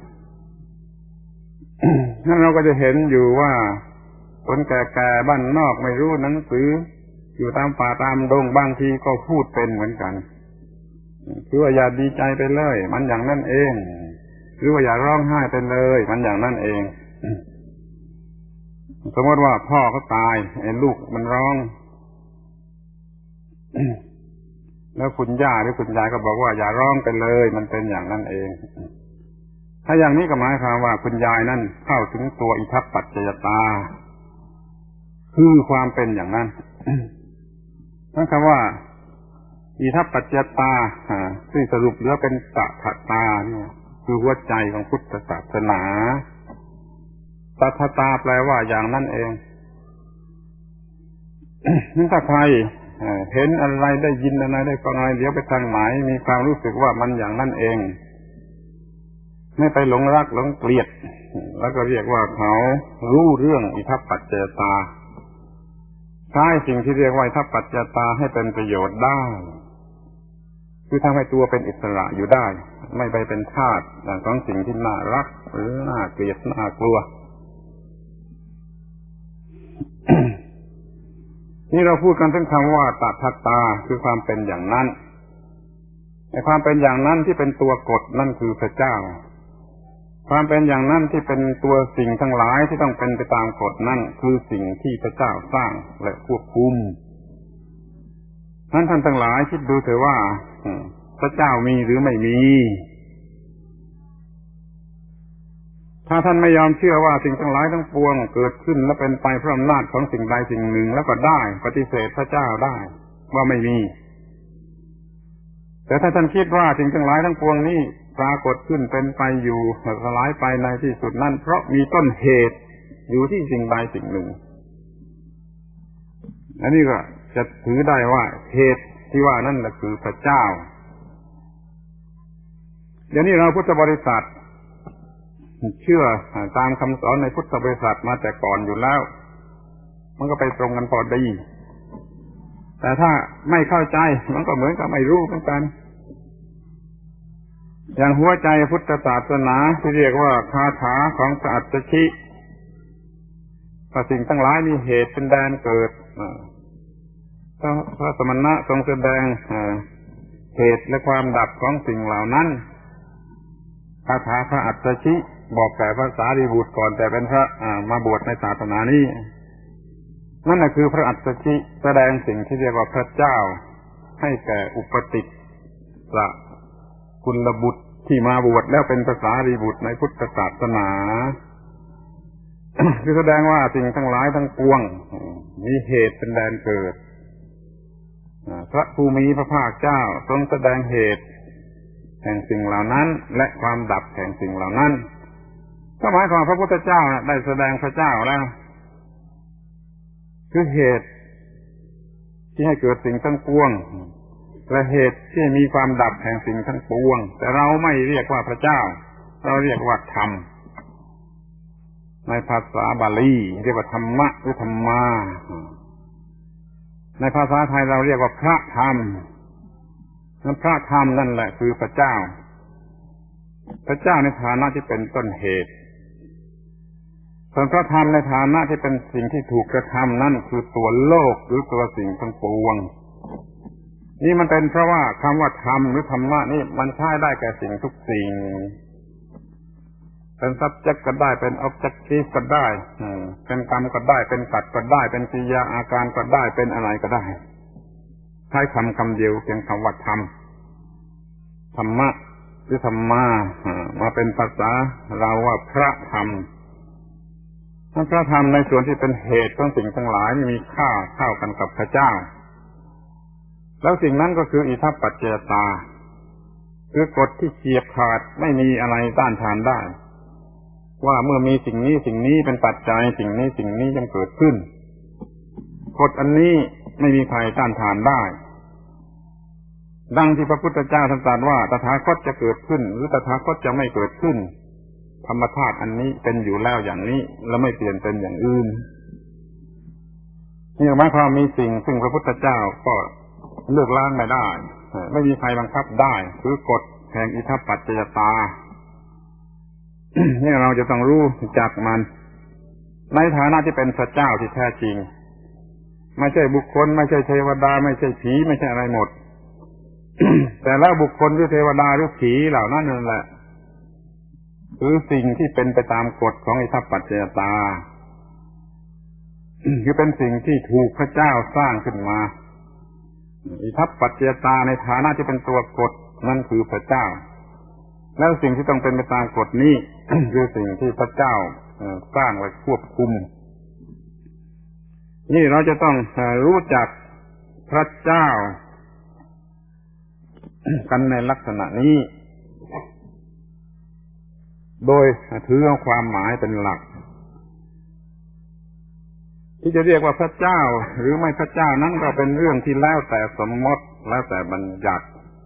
นั่นเราก็จะเห็นอยู่ว่าคนแก่ๆบ้านนอกไม่รู้หนังสืออยู่ตามป่าตามดงบางทีก็พูดเป็นเหมือนกันคือว่าอย่าดีใจไปเลยมันอย่างนั้นเองหรือว่าอย่าร้องไห้ไปเลยมันอย่างนั้นเองสมมติว่าพ่อเขาตายไอ้ลูกมันร้องแล้วคุณย่าหรือคุณยายก็บอกว่าอย่าร้องไปเลยมันเป็นอย่างนั้นเองถ้าอย่างนี้ก็หมายความว่าคุณยายนั่นเข้าถึงตัวอิทัปปัจจยตาคือความเป็นอย่างนั้นนั่นคำว่าอิทัปปัจจยตาซึ่งสรุปแล้วเป็นตถาตาเนี่ยคือหัวใจของพุทธศาสนาตถาตาแปลว่าอย่างนั้นเองนั่นถ้าใครเห็นอะไรได้ยินอะไรได้ฟังอะไรเดี๋ยวไปทางไหนมีความรู้สึกว่ามันอย่างนั้นเองไม่ไปหลงรักหลงเกลียดแล้วก็เรียกว่าเขารู้เรื่องอิทัปปัจจยตาใช้สิ่งที่เรียกว่าอิทัปปัจจยตาให้เป็นประโยชน์ได้คือทำให้ตัวเป็นอิสระอยู่ได้ไม่ไปเป็นทาสของสิ่งที่น่ารักหรือน่าเกลียดน่ากลัว นี่เราพูดกันถึงคำว่าตถาตาคือความเป็นอย่างนั้นไอ้ความเป็นอย่างนั้นที่เป็นตัวกฎนั่นคือพระเจ้าความเป็นอย่างนั้นที่เป็นตัวสิ่งทั้งหลายที่ต้องเป็นไปตามกฎนั่นคือสิ่งที่พระเจ้าสร้างและควบคุมท่านท่านทั้งหลายคิดดูเถอะว่าพระเจ้ามีหรือไม่มีถ้าท่านไม่ยอมเชื่อว่าสิ่งทั้งหลายทั้งปวงเกิดขึ้นและเป็นไปเพราะอำนาจของสิ่งใดสิ่งหนึ่งแล้วก็ได้ปฏิเสธพระเจ้าได้ว่าไม่มีแต่ถ้าท่านคิดว่าสิ่งทั้งหลายทั้งปวงนี้ปรากฏขึ้นเป็นไปอยู่สลายไปในที่สุดนั่นเพราะมีต้นเหตุอยู่ที่สิ่งใดสิ่งหนึ่งอันนี้ก็จะถือได้ว่าเหตุที่ว่านั่นแหละคือพระเจ้าเดี๋ยวนี้เราพุทธบริษัทเชื่อตามคำสอนในพุทธบริษัทมาแต่ก่อนอยู่แล้วมันก็ไปตรงกันพอดีแต่ถ้าไม่เข้าใจมันก็เหมือนกับไม่รู้เหมือนกันอย่างหัวใจพุทธศาสนาที่เรียกว่าคาถาของพระอัสสชิว่าสิ่งทั้งหลายมีเหตุเป็นแดนเกิดพระสมณะทรงแสดงเหตุและความดับของสิ่งเหล่านั้นคาถาพระอัสสชิบอกแต่พระสารีบุตรก่อนแต่เป็นพระมาบวชในศาสนานี้นั่นแหละคือพระอัสสชิแสดงสิ่งที่เรียกว่าพระเจ้าให้แก่อุปติสสะกุลบุตรที่มาบวชแล้วเป็นพระสารีบุตรในพุทธศาสนา คือแสดงว่าสิ่งทั้งหลายทั้งปวงมีเหตุเป็นแดนเกิดพระภูมิพระภาคเจ้าทรงแสดงเหตุแห่งสิ่งเหล่านั้นและความดับแห่งสิ่งเหล่านั้นก็หมายความพระพุทธเจ้าได้แสดงพระเจ้าแล้วคือเหตุที่ให้เกิดสิ่งทั้งปวงและเหตุที่มีความดับแห่งสิ่งทั้งปวงแต่เราไม่เรียกว่าพระเจ้าเราเรียกว่าธรรมในภาษาบาลีเรียกว่าธรรมะหรือธรรมาในภาษาไทยเราเรียกว่าพระธรรมนั่นพระธรรมนั่นแหละคือพระเจ้าพระเจ้าในฐานะที่เป็นต้นเหตุส่วนพระธรรมในฐานะที่เป็นสิ่งที่ถูกกระทำนั่นคือตัวโลกหรือตัวสิ่งทั้งปวงนี่มันเป็นเพราะว่าคำว่าธรรมหรือธรรมะนี่มันใช้ได้แก่สิ่งทุกสิ่งเป็น subject ก็ได้เป็น objective ก็ได้เป็นกรรมก็ได้เป็นกัดก็ได้เป็นกิริยาอาการก็ได้เป็นอะไรก็ได้ใช้คำคำเดียวเพียงคำว่าธรรมธรรมะหรือธรรมามาเป็นภาษาเราว่าพระธรรมพระธรรมในส่วนที่เป็นเหตุของสิ่งทั้งหลายมีค่าเท่ากันกับพระเจ้าแล้วสิ่งนั้นก็คืออิทัปปัจจยตาคือกฎที่เฉียบขาดไม่มีอะไรต้านทานได้ว่าเมื่อมีสิ่งนี้สิ่งนี้เป็นปัจจัยสิ่งนี้สิ่งนี้จึงเกิดขึ้นกฎอันนี้ไม่มีใครต้านทานได้ดังที่พระพุทธเจ้าท่านตรัสว่าตถาคตจะเกิดขึ้นหรือตถาคตจะไม่เกิดขึ้นธรรมธาตุอันนี้เป็นอยู่แล้วอย่างนี้แล้วไม่เปลี่ยนเป็นอย่างอื่นนี่หมายความมีสิ่งซึ่งพระพุทธเจ้าก็เลือกล้างไม่ได้ไม่มีใครบังคับได้คือกฎแห่งอิทัปปัจจยตา นี่เราจะต้องรู้จักมันในฐานะที่เป็นพระเจ้าที่แท้จริงไม่ใช่บุคคลไม่ใช่เทวดาไม่ใช่ผีไม่ใช่อะไรหมด แต่แล้วบุคคลหรือเทวดาหรือผีเหล่านั้นนั่นแหละคือสิ่งที่เป็นไปตามกฎของอิทัปปัจจยตา คือเป็นสิ่งที่ถูกพระเจ้าสร้างขึ้นมาอิทัปปัจจยตาในฐานะที่เป็นตัวกฎนั่นคือพระเจ้าแล้วสิ่งที่ต้องเป็นไปตามกฎนี้ คือสิ่งที่พระเจ้าสร้างไว้ควบคุมนี่เราจะต้องรู้จักพระเจ้ากันในลักษณะนี้โดยถือเอาความหมายเป็นหลักที่จะเรียกว่าพระเจ้าหรือไม่พระเจ้านั้นก็เป็นเรื่องที่แล้วแต่สมมติแล้วแต่บัญญัติ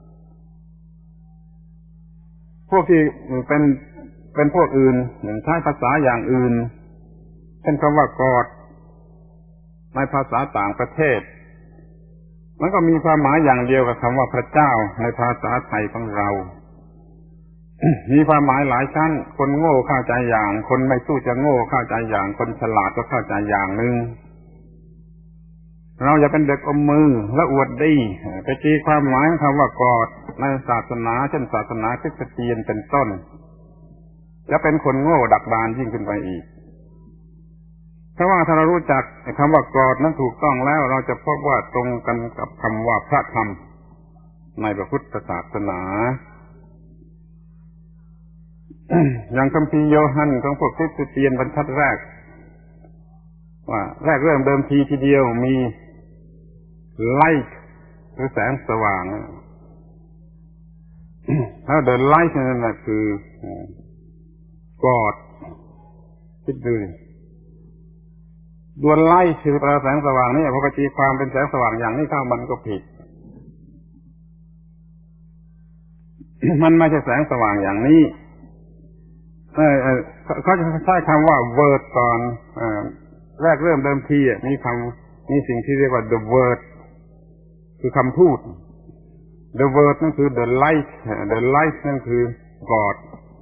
พวกที่เป็นเป็นพวกอื่นใช้ภาษาอย่างอื่นเช่นคำว่ากอดในภาษาต่างประเทศมันก็มีความหมายอย่างเดียวกับคำว่าพระเจ้าในภาษาไทยของเรา มีความหมายหลายชั้นคนโง่เข้าใจอย่างคนไม่สู้จะโง่เข้าใจอย่างคนฉลาดก็เข้าใจอย่างนึงเราอย่าเป็นเด็กอมมือและอวดดีไปตีความหมายของคำว่ากอดในศาสนาเช่นศาสนาคริสเตียนเป็นต้นจะเป็นคนโง่ดักดานยิ่งขึ้นไปอีกเพราะว่าถ้าเรารู้จักคำว่ากอดนั้นถูกต้องแล้วเราจะพบว่าตรงกันกับคำว่าพระธรรมในพระพุทธศาสนา อย่างคัมภีร์โยฮันของพวกคริสเตียนบรรทัดแรกว่าแรกเริ่มเดิมทีทีเดียวมีไลท์หรือแสงสว่างแล้วเดินไลท์นั่นแหละคือกอดคิดดูดวงไลท์คือแสงสว่างนี่พอไปตีความเป็นแสงสว่างอย่างนี้เข้ามันก็ผิด มันไม่ใช่แสงสว่างอย่างนี้เออเขาจะใช้คำว่า word ก่อนแรกเริ่มเดิมทีมีคำมีสิ่งที่เรียกว่า the word คือคำพูด the word นั่นคือ the light the light นั่นคือ God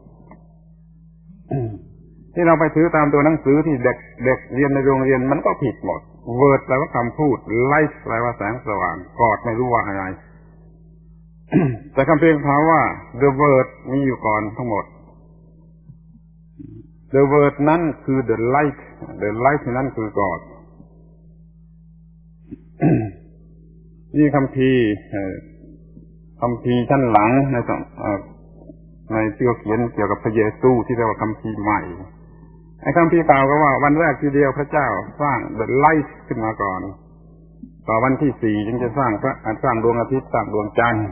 ที่เราไปถือตามตัวหนังสือที่เด็กเด็กเรียนในโรงเรียนมันก็ผิดหมด word แปลว่าคำพูด light แปลว่าแสงสว่าง God ไม่รู้ว่าอะไร แต่คำเพียงเขาว่า the word มีอยู่ก่อนทั้งหมดThe word นั้นคือ the light the light นั้นคือ God นี่คัมภีร์คัมภีร์ชั้นหลังในในที่เขียนเกี่ยวกับพระเยซูที่เรียกว่าคัมภีร์ใหม่ไอ้คัมภีร์เก่าก็ว่าวันแรกทีเดียวพระเจ้าสร้าง the light ขึ้นมาก่อนต่อวันที่สี่จึงจะสร้างพระสร้างดวงอาทิตย์สร้างดวงจันทร์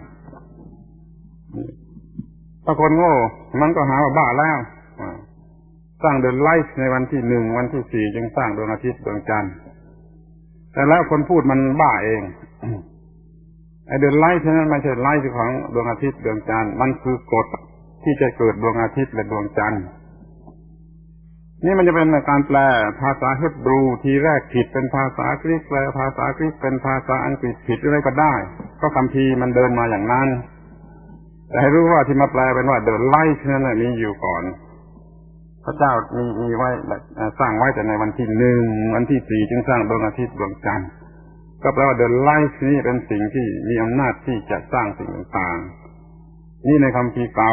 ถ้าคนโง่มันก็หาว่าบ้าแล้วสร้างเดินไลท์ในวันที่หนึ่งวันที่สี่จึงสร้างดวงอาทิตย์ดวงจันทร์แต่แล้วคนพูดมันบ้าเองไอ้เดินไลท์นั้นไม่ใช่ไลท์ของดวงอาทิตย์ดวงจันทร์มันคือกฎที่จะเกิดดวงอาทิตย์และดวงจันทร์นี่มันจะเป็นการแปลภาษาฮีบรูทีแรกผิดเป็นภาษากรีกแปลภาษากรีกเป็นภาษาอังกฤษผิดอะไรก็ได้ก็คัมภีร์มันเดินมาอย่างนั้นแต่ให้รู้ว่าที่มาแปลเป็นว่าเดินไลท์นั้นมีอยู่ก่อนพระเจ้ามีมีไว้สร้างไว้แต่ในวันที่หนึ่งวันที่สี่จึงสร้างดวงอาทิตย์ดวงจันทร์ก็แปลว่าเดินไลท์นี้เป็นสิ่งที่มีอำนาจที่จะสร้างสิ่งต่างๆนี่ในคัมภีร์เก่า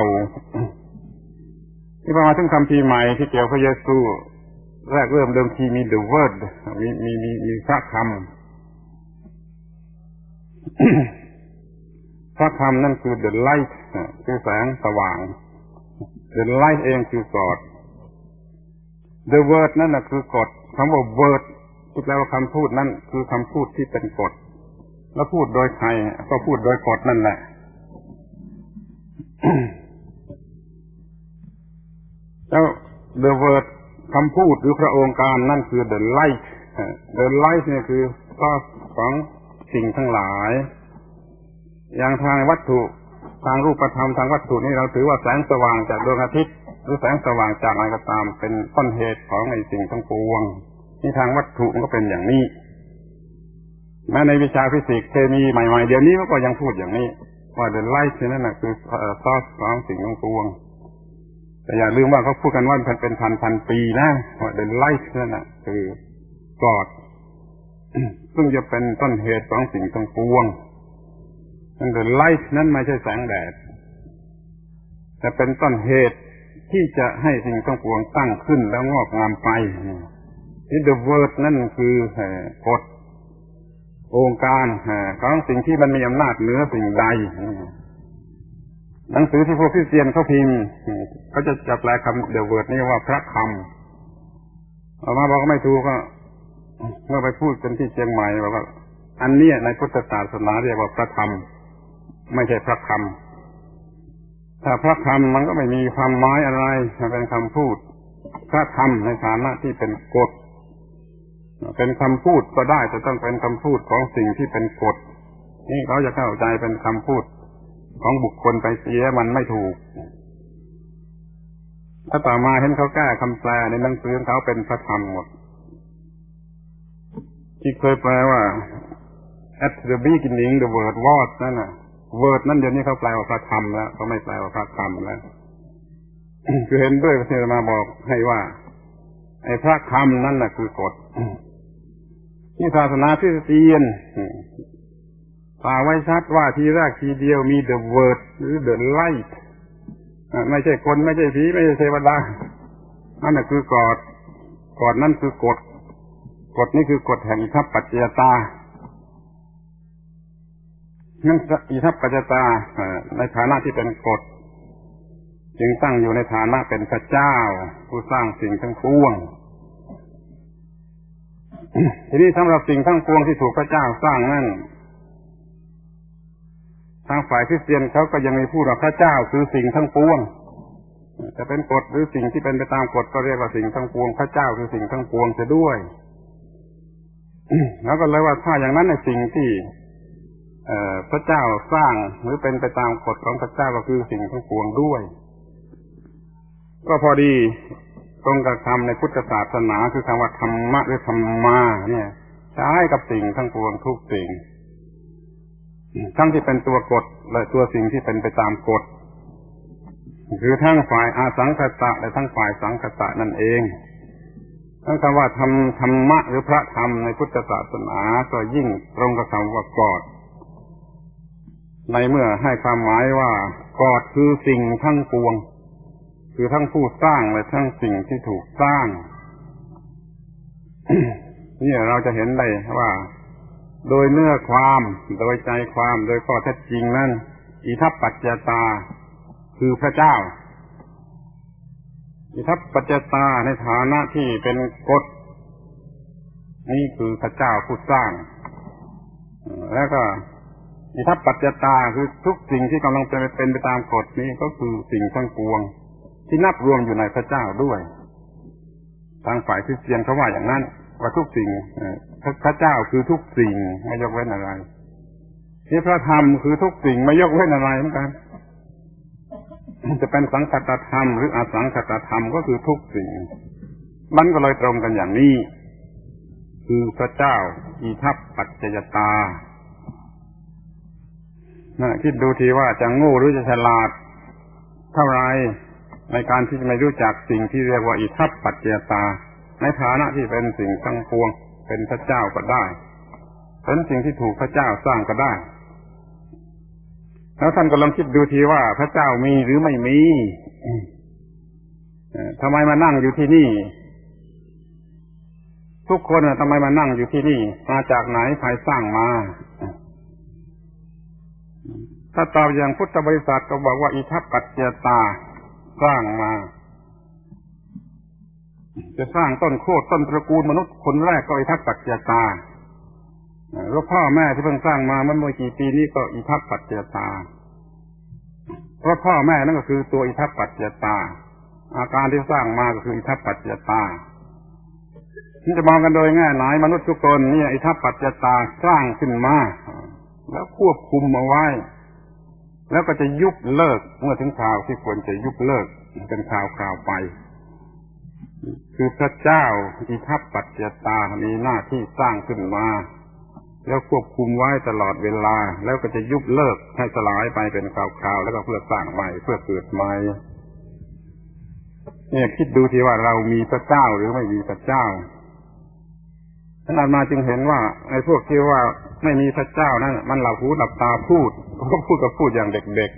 ที่พอมาถึงคัมภีร์ใหม่ที่เกี่ยวกับพระเยซูแรกเริ่มเดิมทีมี the word มีมีมีมีพระคำ พระคำนั่นคือ the light คือแสงสว่าง the light เองคือกฎ the word นั่นน่ะคือกฎคำว่า word ที่แปลว่าคำพูดนั่นคือคำพูดที่เป็นกฎแล้วพูดโดยใครก็พูดโดยกฎนั่นแหละ แล้ว the word คำพูดหรือพระองค์การนั่นคือ the light the light เนี่ยคือข้อของสิ่งทั้งหลายอย่างทางวัตถุทางรูปธรรมทางวัตถุนี่เราถือว่าแสงสว่างจากดวงอาทิตย์หรือแสงสว่างจากอะไรก็ตามเป็นต้นเหตุของไอ้สิ่งทั้งปวงนี่ทางวัตถุมันก็เป็นอย่างนี้แม้ในวิชาฟิสิกส์เคมีใหม่ๆเดี๋ยวนี้มันก็ยังพูดอย่างนี้ว่า the light นั่นน่ะคือ source ของสิ่งทั้งปวงแต่อย่าลืมว่าเขาพูดกันว่ามันเป็นพันๆปีนะว่า the light นั่นน่ะคือ God ซึ่งจะเป็นต้นเหตุของสิ่งทั้งปวงนั่น the light นั้นไม่ใช่แสงแดดแต่เป็นต้นเหตุที่จะให้สิ่งทั้งปวงตั้งขึ้นแล้วงอกงามไปนี่ the word นั่นคือกฎองค์การของสิ่งที่มันมีอำนาจเหนือสิ่งใดหนังสือที่พวกคริสเตียนเขาพิมพ์เขาจะจับแปลคำ the word นี่ว่าพระคำออกมาบอกว่าไม่ถูกก็เมื่อไปพูดกันที่เชียงใหม่บอกว่าอันนี้ในพุทธศาสนาเรียกว่าพระธรรมไม่ใช่พระคำถ้าพระคำมันก็ไม่มีความหมายอะไรมันเป็นคำพูดพระธรรมในฐานะที่เป็นกฎเป็นคำพูดก็ได้แต่ต้องเป็นคำพูดของสิ่งที่เป็นกฎนี่เขาจะเข้าใจเป็นคำพูดของบุคคลไปเสียมันไม่ถูกถ้าต่อมาเห็นเขาแก้คำแปลในหนังสือเขาเป็นพระธรรมหมดที่เคยแปลว่า at the beginning the word was นั่นน่ะ word นั่นเดี๋ยวนี้เขาแปลว่าพระธรรมแล้วเขาไม่แปลว่าพระคำแล้ว คือเห็นด้วยที่มาบอกให้ว่าไอ้พระคำนั่นน่ะคือกฎที่ศาสนาคริสเตียนกล่าวไว้ชัดว่าทีแรกทีเดียวมี the word หรือ the light ไม่ใช่คนไม่ใช่ผีไม่ใช่เทวดานั่นน่ะคือกฎกฎนั่นคือกฎกฎนี้คือกฎแห่งอิทัปปัจจยตานั่นอิทัปปัจจยตาในฐานะที่เป็นกฎจึงตั้งอยู่ในฐานะเป็นพระเจ้าผู้สร้างสิ่งทั้งปวง ทีนี้สำหรับสิ่งทั้งปวงที่ถูกพระเจ้าสร้างนั่นทางฝ่ายคริสเตียนเขาก็ยังมีพูดว่าพระเจ้าคือสิ่งทั้งปวงจะเป็นกฎหรือสิ่งที่เป็นไปตามกฎก็เรียกว่าสิ่งทั้งปวงพระเจ้าคือสิ่งทั้งปวงจะด้วย แล้วก็เลยว่าถ้าอย่างนั้นในสิ่งที่พระเจ้าสร้างหรือเป็นไปตามกฎของพระเจ้าก็คือสิ่งทั้งปวงด้วยก็พอดีตรงกับคำในพุทธศาสนาคือคำว่าธรรมะหรือธรรมาเนี่ยใช้กับสิ่งทั้งปวงทุกสิ่งทั้งที่เป็นตัวกฎและตัวสิ่งที่เป็นไปตามกฎคือทั้งฝ่ายอาสังคตะและทั้งฝ่ายสังคตะนั่นเองทั้งคำว่าธรรมธรรมะหรือพระธรรมในพุทธศาสนาก็ยิ่งตรงกับคำว่ากฎในเมื่อให้ความหมายว่ากฎคือสิ่งทั้งปวงคือทั้งผู้สร้างและทั้งสิ่งที่ถูกสร้าง นี่เราจะเห็นได้ว่าโดยเนื้อความโดยใจความโดยข้อเท็จจริงนั้นอิทัปปัจจยตาคือพระเจ้าอิทัปปัจจยตาในฐานะที่เป็นกฎนี่คือพระเจ้าผู้สร้างแล้วก็อิทัปปัจจยตาคือทุกสิ่งที่กำลังเป็นเป็นไปตามกฎนี้ก็คือสิ่งทั้งปวงที่นับรวมอยู่ในพระเจ้าด้วยทางฝ่ายคริสเตียนเขาว่าอย่างนั้นว่าทุกสิ่งพระเจ้าคือทุกสิ่งไม่ยกเว้นอะไรที่พระธรรมคือทุกสิ่งไม่ยกเว้นอะไรเหมือนกันจะเป็นสังคตธรรมหรืออสังคตธรรมก็คือทุกสิ่งมันก็เลยตรงกันอย่างนี้คือพระเจ้าอิทัปปัจจยตาน่ะคิดดูทีว่าจะโง่หรือจะฉลาดเท่าไรในการที่จะไม่รู้จักสิ่งที่เรียกว่าอิทัปปัจจยตาในฐานะที่เป็นสิ่งทั้งปวงเป็นพระเจ้าก็ได้เป็นสิ่งที่ถูกพระเจ้าสร้างก็ได้แล้วท่านก็ลองคิดดูทีว่าพระเจ้ามีหรือไม่มีทำไมมานั่งอยู่ที่นี่ทุกคนทำไมมานั่งอยู่ที่นี่มาจากไหนใครสร้างมาถ้าตอบอย่างพุทธบริษัทก็บอกว่าอิทัปปัจจยตาสร้างมาจะสร้างต้นโคตรต้นตระกูลมนุษย์คนแรกก็อิทัปปัจจยตาแล้วพ่อแม่ที่เพิ่งสร้างมาเมื่อกี่ปีนี้ก็อิทัปปัจจยตาเพราะพ่อแม่นั่นก็คือตัวอิทัปปัจจยตาอาการที่สร้างมาก็คืออิทัปปัจจยตานี่จะมองกันโดยง่ายไหนมนุษย์ทุกคนนี่อิทัปปัจจยตาสร้างขึ้นมาแล้วควบคุมเอาไว้แล้วก็จะยุบเลิกเมื่อถึงคราวที่ควรจะยุบเลิกเป็นคราวคราวไปคือพระเจ้าอิทัปปัจจยตามีหน้าที่สร้างขึ้นมาแล้วควบคุมไว้ตลอดเวลาแล้วก็จะยุบเลิกให้สลายไปเป็นคราวๆแล้วก็เพื่อสร้างใหม่เพื่อเกิดใหม่เนี่ยคิดดูทีว่าเรามีพระเจ้าหรือไม่มีพระเจ้าท่านอาจมาจึงเห็นว่าไอ้พวกที่ว่าไม่มีพระเจ้านั่นมันหลับหูหลับตาพูดก็พูดกับพูดอย่างเด็ก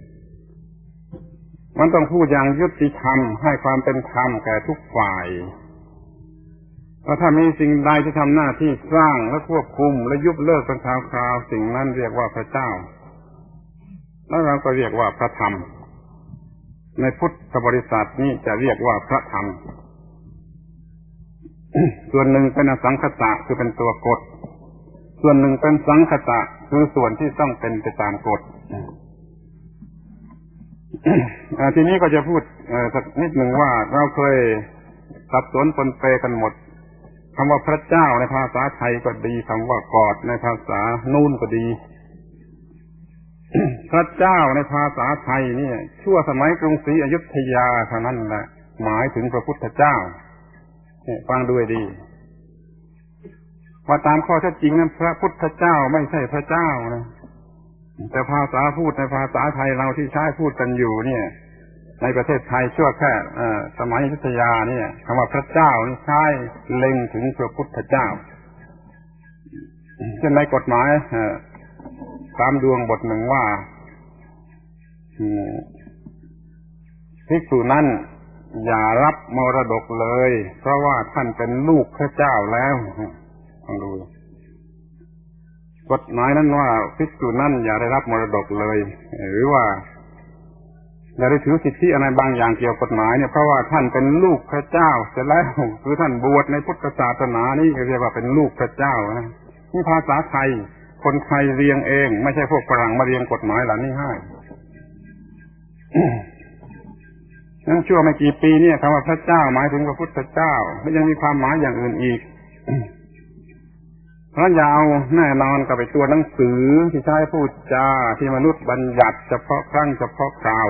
ๆมันต้องพูดอย่างยุติธรรมให้ความเป็นธรรมแก่ทุกฝ่ายแล้วถ้ามีสิ่งใดที่ทำหน้าที่สร้างและควบคุมและยุบเลิกเป็นคราวๆสิ่งนั้นเรียกว่าพระเจ้าแล้วเราก็เรียกว่าพระธรรมในพุทธบริษัทนี้จะเรียกว่าพระธรรมส่วนหนึ่งเป็นอสังขตะคือเป็นตัวกฎส่วนหนึ่งเป็นสังขตะคือส่วนที่ต้องเป็นไปตามกฎทีนี้ก็จะพูดสักนิดหนึ่งว่าเราเคยสับสนปนเปกันหมดคำว่าพระเจ้าในภาษาไทยก็ดีคำว่ากอดในภาษานู่นก็ดี พระเจ้าในภาษาไทยนี่ชั่วสมัยกรุงศรีอยุธยาเท่านั้นแหละหมายถึงพระพุทธเจ้าฟังด้วยดีว่าตามข้อเท็จจริงนั้นพระพุทธเจ้าไม่ใช่พระเจ้านะแต่ภาษาพูดในภาษาไทยเราที่ใช้พูดกันอยู่เนี่ยในประเทศไทยชั่วแค่สมัยอยุธยาเนี่ยคำว่าพระเจ้านี่ใช้เล็งถึงพระพุทธเจ้าเช่นในกฎหมายตามดวงบทหนึ่งว่าภิกษุนั้นอย่ารับมรดกเลยเพราะว่าท่านเป็นลูกพระเจ้าแล้วลองดูกฎหมายนั้นว่าภิกษุนั้นอย่าได้รับมรดกเลยหรือว่าอย่าได้ถือสิทธิอะไรบางอย่างเกี่ยวกับกฎหมายเนี่ยเพราะว่าท่านเป็นลูกพระเจ้าเสร็จแล้วคือท่านบวชในพุทธศาสนานี่เรียกว่าเป็นลูกพระเจ้านะนี่ภาษาไทยคนไทยเรียงเองไม่ใช่พวกฝรั่งมาเรียงกฎหมายเหล่านี้ให้ นั้นชั่วไม่กี่ปีเนี่ยคำว่าพระเจ้าหมายถึงพระพุทธเจ้าและยังมีความหมายอย่างอื่นอีก เพราะยาวแน่นอนกับไปตัวหนังสือที่ใช้พูดจาที่มนุษย์บัญญัติเฉพาะครั้งเฉพาะคราว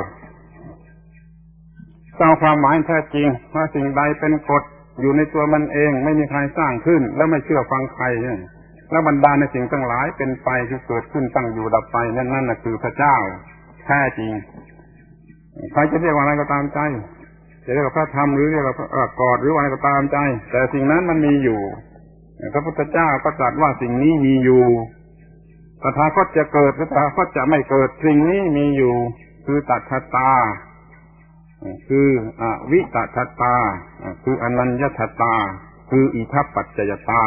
สร้างความหมายแท้จริงว่าสิ่งใดเป็นกฎอยู่ในตัวมันเองไม่มีใครสร้างขึ้นแล้วไม่เชื่อฟังใครแล้วบรรดาในสิ่งทั้งหลายเป็นไปที่เกิดขึ้นตั้งอยู่ดับไปนั่นนั่นน่ะคือพระเจ้าแท้จริงใครจะเรียกว่าอะไรก็ตามใจจะเรียกว่าพระธรรมหรือเรียกว่าพระกอดหรืออะไรก็ตามใจแต่สิ่งนั้นมันมีอยู่พระพุทธเจ้าก็ตรัสว่าสิ่งนี้มีอยู่ตถาคตจะเกิดตถาคตจะไม่เกิดสิ่งนี้มีอยู่คือตัทธตาคืออวิตัทธตาคืออนัญญทัตตาคืออิทัปปัจจยตา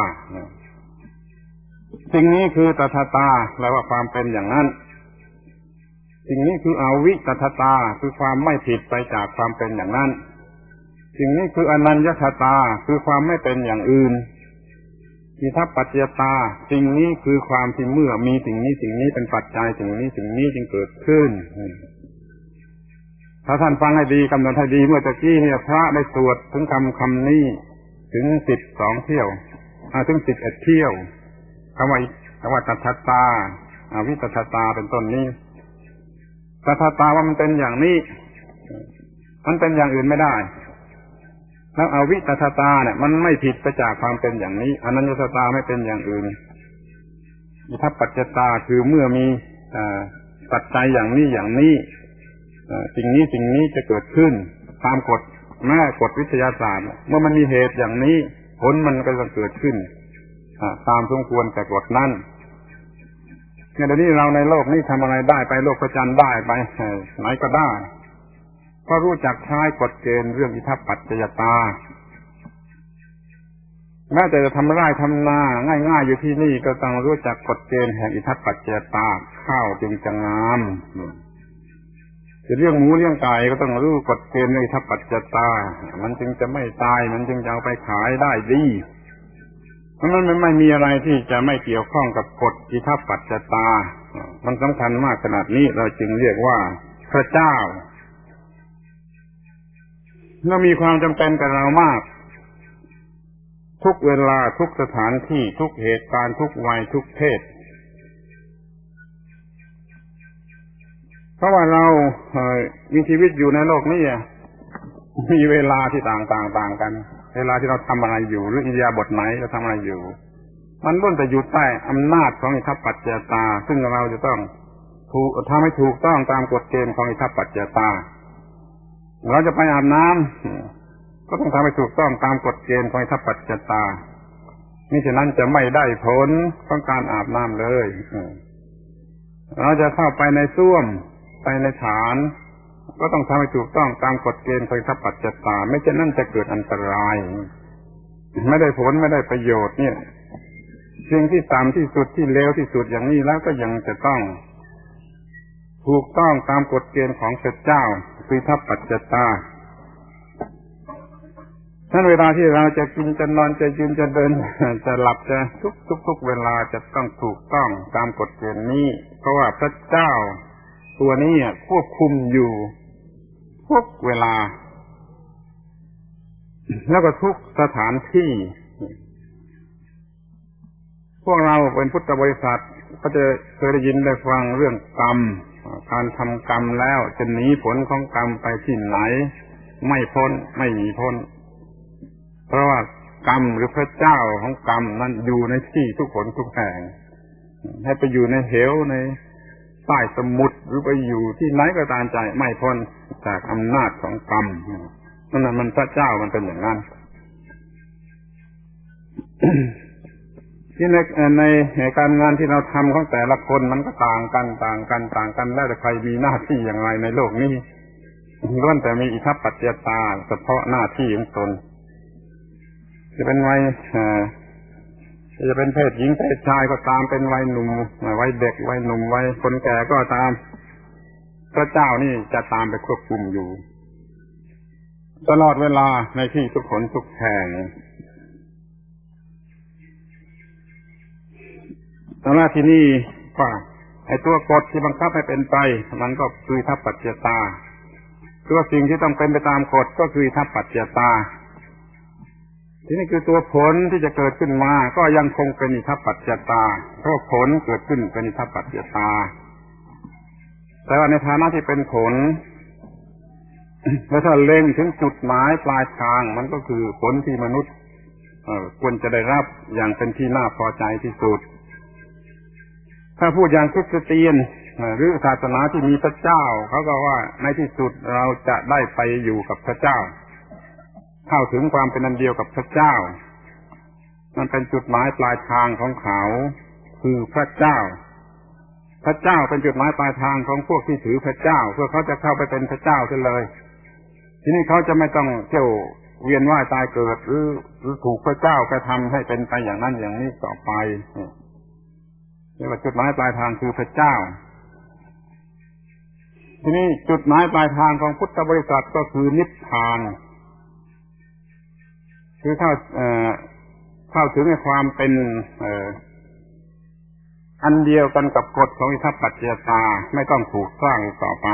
สิ่งนี้คือตัทธตาแปลว่าความเป็นอย่างนั้นสิ่งนี้คืออวิตัทธตาคือความไม่ผิดไปจากความเป็นอย่างนั้นสิ่งนี้คืออนัญญทัตตาคือความไม่เป็นอย่างอื่นอิทัปปัจจยตาสิ่งนี้คือความที่เมื่อมีสิ่งนี้สิ่งนี้เป็นปัจจัยสิ่งนี้สิ่งนี้จึงเกิดขึ้นถ้าท่านฟังให้ดีกำหนดให้ดีเมื่อตะกี้เนี่ยพระได้สวดถึงคำคำนี้ถึงสิบสองเที่ยวถึงสิบเอ็ดเที่ยวคำว่าคำว่าตัทธตาอวิตัทธตาเป็นต้นนี้ตัทธตาว่ามันเป็นอย่างนี้มันเป็นอย่างอื่นไม่ได้แล้วอวิตัทธตาเนี่ยมันไม่ผิดไปจากความเป็นอย่างนี้อนัญญทัตตาไม่เป็นอย่างอื่นอิทัปปัจจยตาคือเมื่อมีปัจจัยอย่างนี้อย่างนี้สิ่งนี้สิ่งนี้จะเกิดขึ้นตามกฎแม่กฎวิทยาศาสตร์เมื่อมันมีเหตุอย่างนี้ผลมันก็จะเกิดขึ้นตามสมควรแต่กฎนั้นเนี่ยเดี๋ยวนี้เราในโลกนี้ทำอะไรได้ไปโลกพระจันทร์ได้ไปไหนก็ได้ก็รู้จักใช้กฎเกณฑ์เรื่องอิทัปปัจจยตาแม้แต่จะทำไร่ทำนาง่ายๆอยู่ที่นี่ก็ต้องรู้จักกฎเกณฑ์แห่งอิทัปปัจจยตาข้าวจึงจะงามจะเลี้ยงหมูเลี้ยงไก่ก็ต้องรู้กฎเกณฑ์ในอิทัปปัจจยตามันจึงจะไม่ตายมันจึงจะเอาไปขายได้ดีเพราะนั้นมันไม่มีอะไรที่จะไม่เกี่ยวข้องกับกฎอิทัปปัจจยตามันสำคัญมากขนาดนี้เราจึงเรียกว่าพระเจ้าและมีความจำเป็นกับเรามากทุกเวลาทุกสถานที่ทุกเหตุการณ์ทุกวัยทุกเพศเพราะว่าเราเอ่อมีชีวิตอยู่ในโลกนี้มีเวลาที่ต่างต่างต่างกันเวลาที่เราทำอะไรอยู่หรืออิริยาบถไหนเราทำอะไรอยู่มันล้วนแต่อยู่ใต้อำนาจของอิทธิปัจจยตาซึ่งเราจะต้องถูกทำให้ถูกต้องตามกฎเกณฑ์ของอิทธิปัจจยตาเราจะไปอาบน้ำก็ต้องทำให้ถูกต้องตามกฎเกณฑ์ของอิทธิปัจจยตามิฉะนั้นจะไม่ได้ผลของการอาบน้ำเลยเราจะเข้าไปในส้วมไปในฐานก็ต้องทำให้ถูกต้องตามกฎเกณฑ์ของอิทธิปัจจยตาไม่เช่นนั้นจะเกิดอันตรายไม่ได้ผลไม่ได้ประโยชน์เนี่ยสิ่งที่ต่ำที่สุดที่เลวที่สุดอย่างนี้แล้วก็ยังจะต้องถูกต้องตามกฎเกณฑ์ของพระเจ้าคืออิทธิปัจจยตาฉะนั้นเวลาที่เราจะกินจะนอนจะยืนจะเดินจะหลับจะทุกทุกทุกเวลาจะต้องถูกต้องตามกฎเกณฑ์นี้เพราะว่าพระเจ้าตัวนี้ควบคุมอยู่ทุกเวลาแล้วก็ทุกสถานที่พวกเราเป็นพุทธบริษัทก็จะเคยได้ยินได้ฟังเรื่องกรรมการทำกรรมแล้วจะหนีผลของกรรมไปที่ไหนไม่พ้นไม่หนีพ้นเพราะว่ากรรมหรือพระเจ้าของกรรมนั้นอยู่ในที่ทุกคนทุกแห่งให้ไปอยู่ในเหวในใต้สมุทรหรือไปอยู่ที่ไหนก็ตามใจไม่พ้นจากอำนาจของกรรมนั่นน่ะมันพระเจ้ามันเป็นอย่างนั้น ที่ในในการงานที่เราทำของแต่ละคนมันก็ต่างกันต่างกันต่างกันแล้วแต่ใครมีหน้าที่อย่างไรในโลกนี้ล้วนแต่มีอิทธิปัจจยตาเฉพาะหน้าที่ของตนจะเป็นวัยจะเป็นเพศหญิงเพศชายก็ตามเป็นวัยหนุ่มวัยเด็กวัยหนุ่มวัยคนแก่ก็ตามพระเจ้านี่จะตามไปควบคุมอยู่ตลอดเวลาในที่ทุกคนทุกแห่งตอนแรกที่นี่ว่าไอ้ตัวกฎที่บังคับให้เป็นไปมันก็คืออิทธิปัจจยตาตัวสิ่งที่ต้องเป็นไปตามกฎก็คืออิทธิปัจจยตาทีนี้คือตัวผลที่จะเกิดขึ้นมาก็ยังคงเป็นอิทธิปัจจยตาเพราะผลเกิดขึ้นเป็นอิทธิปัจจยตาแต่ว่าในฐานะที่เป็นผลแล้วถ้าเล็งถึงจุดหมายปลายทางมันก็คือผลที่มนุษย์ควรจะได้รับอย่างเป็นที่น่าพอใจที่สุดถ้าพูดอย่างคริสเตียนหรือศาสนาที่มีพระเจ้าเขาก็ว่าในที่สุดเราจะได้ไปอยู่กับพระเจ้าเข้าถึงความเป็นอันเดียวกับพระเจ้ามันเป็นจุดหมายปลายทางของเขาคือพระเจ้าพระเจ้าเป็นจุดหมายปลายทางของพวกที่ถือพระเจ้าเพื่อเขาจะเข้าไปเป็นพระเจ้าเสียเลยทีนี้เขาจะไม่ต้องเที่ยวเวียนว่ายตายเกิดหรือหรือถูกพระเจ้ากระทำให้เป็นไปอย่างนั้นอย่างนี้ต่อไปนี่ว่าจุดหมายปลายทางคือพระเจ้าทีนี้จุดหมายปลายทางของพุทธบริษัทก็คือนิพพานคือเข้าเอ่อเข้าถึงในความเป็นเอ่ออันเดียวกันกับกฎของอิทธิปัจจยตาไม่ต้องถูกสร้างต่อไป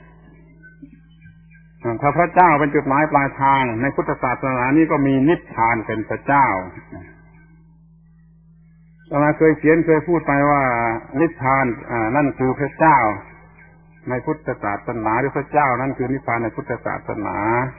ถ้าพระเจ้าเป็นจุดหมายปลายทางในพุทธศาสนานี้ก็มีนิพพานเป็นพระเจ้าอาตมาเคยเขียนเคยพูดไปว่านิพพานอ่านั่นคือพระเจ้าในพุทธศาสนาหรือพระเจ้านั่นคือนิพพานในพุทธศาสนา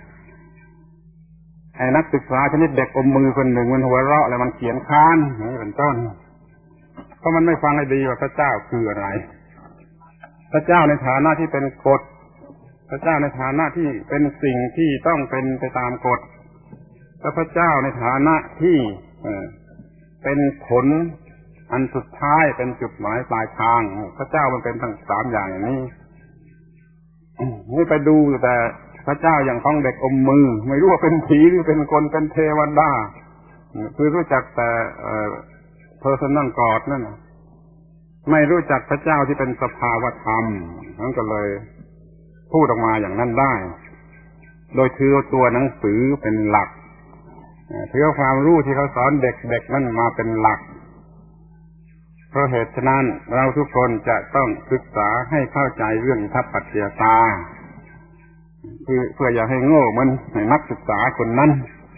ไอ้นักศึกษาชนิดเด็กอมมือคนหนึ่งมันหัวเราะแล้วมันเขียนค้านนี่เป็นต้นเพราะมันไม่ฟังให้ดีว่าพระเจ้าคืออะไรพระเจ้าในฐานะที่เป็นกฎพระเจ้าในฐานะที่เป็นสิ่งที่ต้องเป็นไปตามกฎและพระเจ้าในฐานะที่เป็นผลอันสุดท้ายเป็นจุดหมายปลายทางพระเจ้ามันเป็นทั้งสามอย่างอย่างนี้นี่ไปดูแต่พระเจ้าอย่างของเด็กอมมือไม่รู้ว่าเป็นผีหรือเป็นคนเป็นเทวดาคือรู้จักแต่เอ่อ personal god นั่นน่ะไม่รู้จักพระเจ้าที่เป็นสภาวธรรมนั่นก็เลยพูดออกมาอย่างนั้นได้โดยถือตัวหนังสือเป็นหลักถือความรู้ที่เขาสอนเด็กๆนั่นมาเป็นหลักเพราะเหตุฉะนั้นเราทุกคนจะต้องศึกษาให้เข้าใจเรื่องอิทธิปัจจยตาคือเพื่ออย่าให้โง่เหมือนนักศึกษาคนนั้น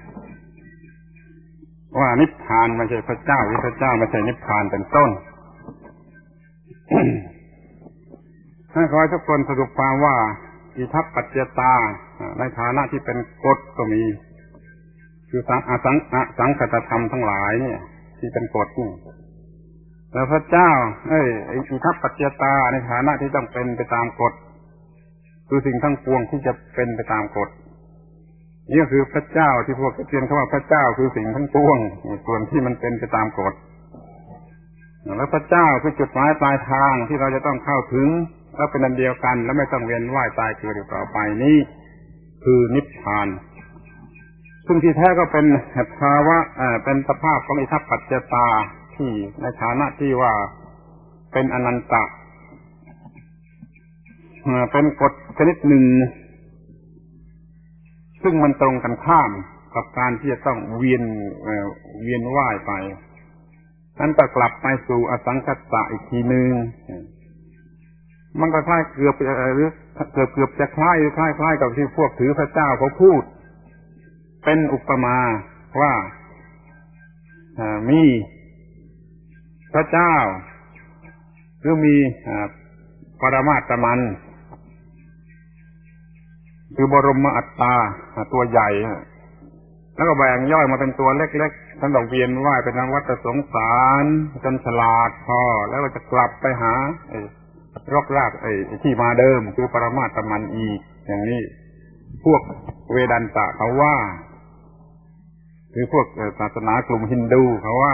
ว่านิพพานไม่ใช่พระเจ้าหรือพระเจ้าไม่ใช่นิพพานเป็นต้น ให้ขอให้ทุกคนสรุปความว่าอิทัปปัจจตาในฐานะที่เป็นกฎก็มีคือสังอสังอสังคตธรรมทั้งหลายเนี่ยที่เป็นกฎนี่แล้วพระเจ้าเอ้ยอิทัปปัจจตาในฐานะที่ต้องเป็นไปตามกฎคือสิ่งทั้งปวงที่จะเป็นไปตามกฎนี่ก็คือพระเจ้าที่พวกเรียนคำว่าพระเจ้าคือสิ่งทั้งปวงส่วนที่มันเป็นไปตามกฎแล้วพระเจ้าคือจุดหมายปลายทางที่เราจะต้องเข้าถึงแล้วเป็นอันเดียวกันแล้วไม่ต้องเวียนว่ายตายเกิดอีกต่อไปนี้คือนิพพานซึ่งที่แท้ก็เป็นภาวะเป็นสภาพของอิทัปปัจจตาที่ในฐานะที่ว่าเป็นอนันตะเป็นกฎชนิดหนึ่งซึ่งมันตรงกันข้ามกับการที่จะต้องเวียนเวียนว่ายไปนั้นก็กลับไปสู่อสังขตะอีกทีนึงมันก็คล้ายเกือบหรือเกือบเกือบจะคล้ายหรือคล้ายคล้ายกับที่พวกถือพระเจ้าเขาพูดเป็นอุปมาว่ามีพระเจ้าหรือมีปรมาตมันคือบรมอัตตาตัวใหญ่แล้วก็แบ่งย่อยมาเป็นตัวเล็กๆท่านต้องเวียนว่ายเป็นวัฏสงสารจนฉลาดพอแล้วก็จะกลับไปหาไอ้รกรากไอ้ที่มาเดิมคือปรมาตมันอีกอย่างนี้พวกเวดันตะเขาว่าหรือพวกศาสนากลุ่มฮินดูเขาว่า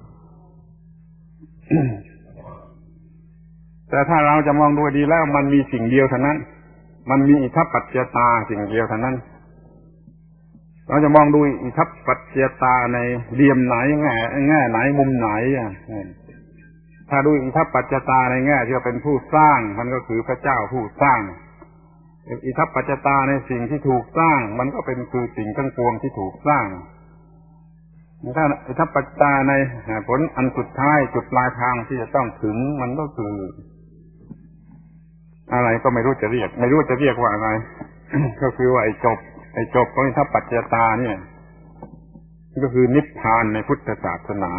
แต่ถ้าเราจะมองดูดีแล้วมันมีสิ่งเดียวเท่านั้นมันมีอิทัปปัจจตาสิ่งเดียวเท่านั้นเราจะมองดูอิทัปปัจจตาในเหลี่ยมไหนแง่แง่ไหนมุมไหนอ่ะถ้าดูอิทัปปัจจตาในแง่ที่เป็นผู้สร้างมันก็คือพระเจ้าผู้สร้างอิทัปปัจจตาในสิ่งที่ถูกสร้างมันก็เป็นคือสิ่งทั้งปวงที่ถูกสร้างถ้าอิทัปปัจจตาในผลอันสุดท้ายจุดปลายทางที่จะต้องถึงมันก็คืออะไรก็ไม่รู้จะเรียกไม่รู้จะเรียกว่าอะไร ก็คือว่าไอ้จบไอ้จบของอิทัปปัจจตาเนี่ยก็คือนิพพานในพุทธศาสนา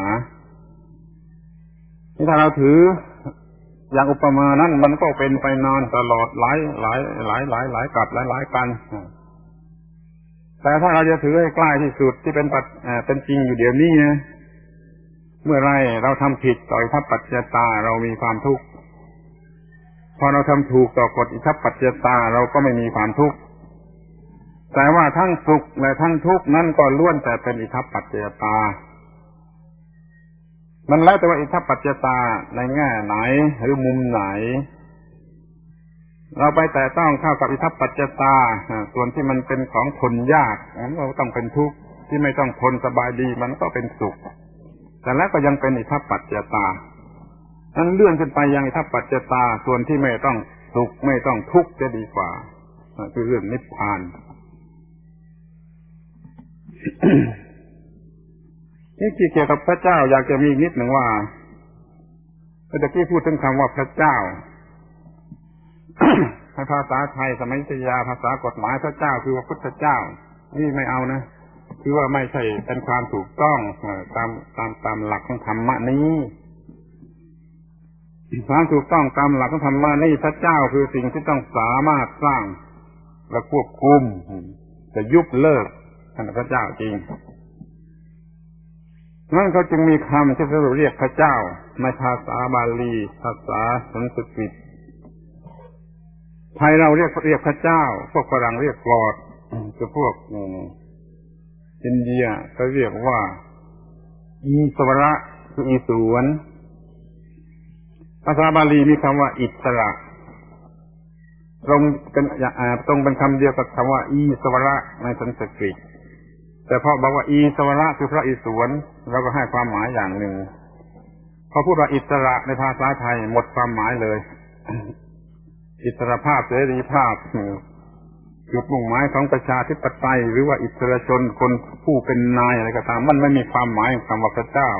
ที่ถ้าเราถืออย่างอุปมานั้นมันก็เป็นไปนานตลอดหลายหลายหลายหลายหลายกับหลายหลายกันแต่ถ้าเราจะถือให้ใกล้ที่สุดที่เป็นปัจเป็นจริงอยู่เดี๋ยวนี้นะเมื่อไรเราทำผิดต่ออิทัปปัจจตาเรามีความทุกข์พอเราทำถูกต่อกฎอิทัปปัจจตาเราก็ไม่มีความทุกข์แต่ว่าทั้งสุขและทั้งทุกข์นั้นก็ล้วนแต่เป็นอิทัปปัจจตามันแล้วแต่ว่าอิทัปปัจจตาในแง่ไหนหรือมุมไหนเราไปแต่ต้องเข้ากับอิทัปปัจจตาส่วนที่มันเป็นของทนยากมันก็ต้องเป็นทุกข์ที่ไม่ต้องทนสบายดีมันก็เป็นสุขแต่แล้วก็ยังเป็นอิทัปปัจจตานั้นเลื่อนขึ้นไปยังอิทัปปัจจตาส่วนที่ไม่ต้องสุขไม่ต้องทุกข์จะดีกว่าคือเรื่องนิพพาน นี่เกี่ยวกับพระเจ้าอยากจะมีนิดหนึ่งว่าเมื่อกี้พูดถึงคำว่าพระเจ้า ภาษาไทยสมัยวิทยาภาษากฎหมายพระเจ้าคือว่าพุทธเจ้านี่ไม่เอานะคือว่าไม่ใช่เป็นความถูกต้องตามตามตามหลักของธรรมะนี้ความถูกต้องตามหลักของธรรมะนี้พระเจ้าคือสิ่งที่ต้องสามารถสร้างและควบคุมจะยุบเลิกท่านพระเจ้าจริงนั่นเขาจึงมีคำที่เราเรียกพระเจ้าในภาษาบาลีภาษาสันสกฤตไทยเราเรียกเรียกพระเจ้าพวกฝรั่งเรียก God คือพวกอินเดียเขาเรียกว่าอีสวระคืออีสวนภาษาบาลีมีคำว่าอิสระตรงเป็นตรงเป็นคำเดียวกับคำว่าอีสวระในสันสกฤตแต่พอบอกว่าอีสวระคือพระอิศวรเราก็ให้ความหมายอย่างหนึ่งพอพูดว่าอิสระในภาษาไทยหมดความหมายเลย อิสรภาพเสรีภาพคือมุ่งหมายของประชาธิปไตยหรือว่าอิสรชนคนผู้เป็นนายอะไรก็ตามมันไม่มีความหมายคำว่าพระเจ้า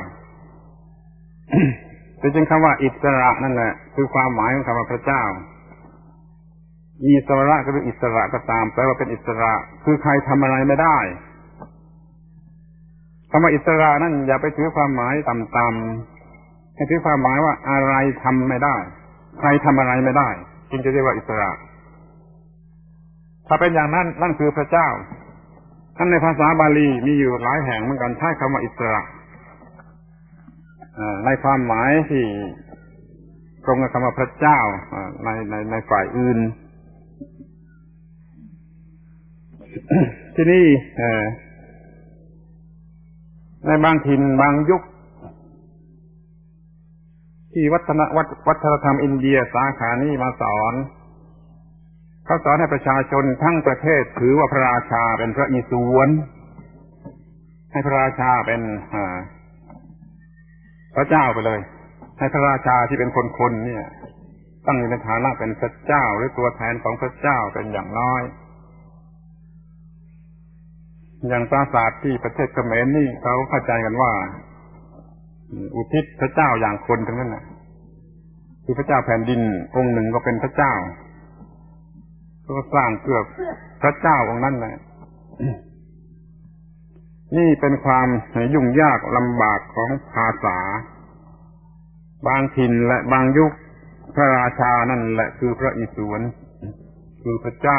แต่จริงคำว่าอิสระนั่นแหละคือความหมายของคำว่าพระเจ้ามีอิสระก็คืออิสระก็ตามแปลว่าเป็นอิสระคือใครทำอะไรไม่ได้คำว่าอิสระนั่นอย่าไปถือความหมายต่ำๆให้ถือความหมายว่าอะไรทำไม่ได้ใครทำอะไรไม่ได้จึงจะเรียกว่าอิสระถ้าเป็นอย่างนั้นนั่นคือพระเจ้าท่านในภาษาบาลีมีอยู่หลายแห่งเหมือนกันใช้คำว่าอิสระในความหมายที่ตรงกับคำว่าพระเจ้าในในในฝ่ายอื่น ที่นี่ในบางถิ่นบางยุคที่วัฒนวัฒนธรรมอินเดียสาขานี้มาสอนเขาสอนให้ประชาชนทั้งประเทศถือว่าพระราชาเป็นพระอิศวรให้พระราชาเป็นพระเจ้าไปเลยให้พระราชาที่เป็นคนๆเนี่ยตั้งอยู่ในฐานะเป็นพระเจ้าหรือตัวแทนของพระเจ้าเป็นอย่างน้อยอย่างปราสาทที่ประเทศเขมรนี่เขาเข้าใจกันว่าอุทิศพระเจ้าอย่างคนทั้งนั้นน่ะคือพระเจ้าแผ่นดินองค์หนึ่งก็เป็นพระเจ้าก็สร้างเพื่อพระเจ้าองค์นั้นแหละนี่เป็นความยุ่งยากลำบากของภาษาบางถิ่นและบางยุคพระราชานั่นแหละคือพระอิศวรคือพระเจ้า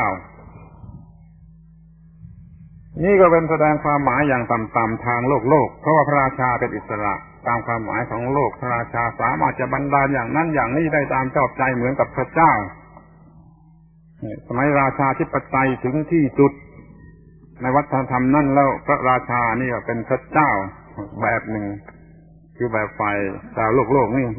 นี่ก็เป็นแสดงความหมายอย่างต่ำๆทางโลกโลกเพราะว่าพระราชาเป็นอิสระตามความหมายของโลกพระราชาสามารถจะบันดาลอย่างนั้นอย่างนี้ได้ตามชอบใจเหมือนกับพระเจ้าสมัยราชาธิปไตยถึงที่สุดในวัฒนธรรมนั่นแล้วพระราชานี่ก็เป็นพระเจ้าแบบหนึ่งคือแบบฝ่ายชาวโลกโลกนี่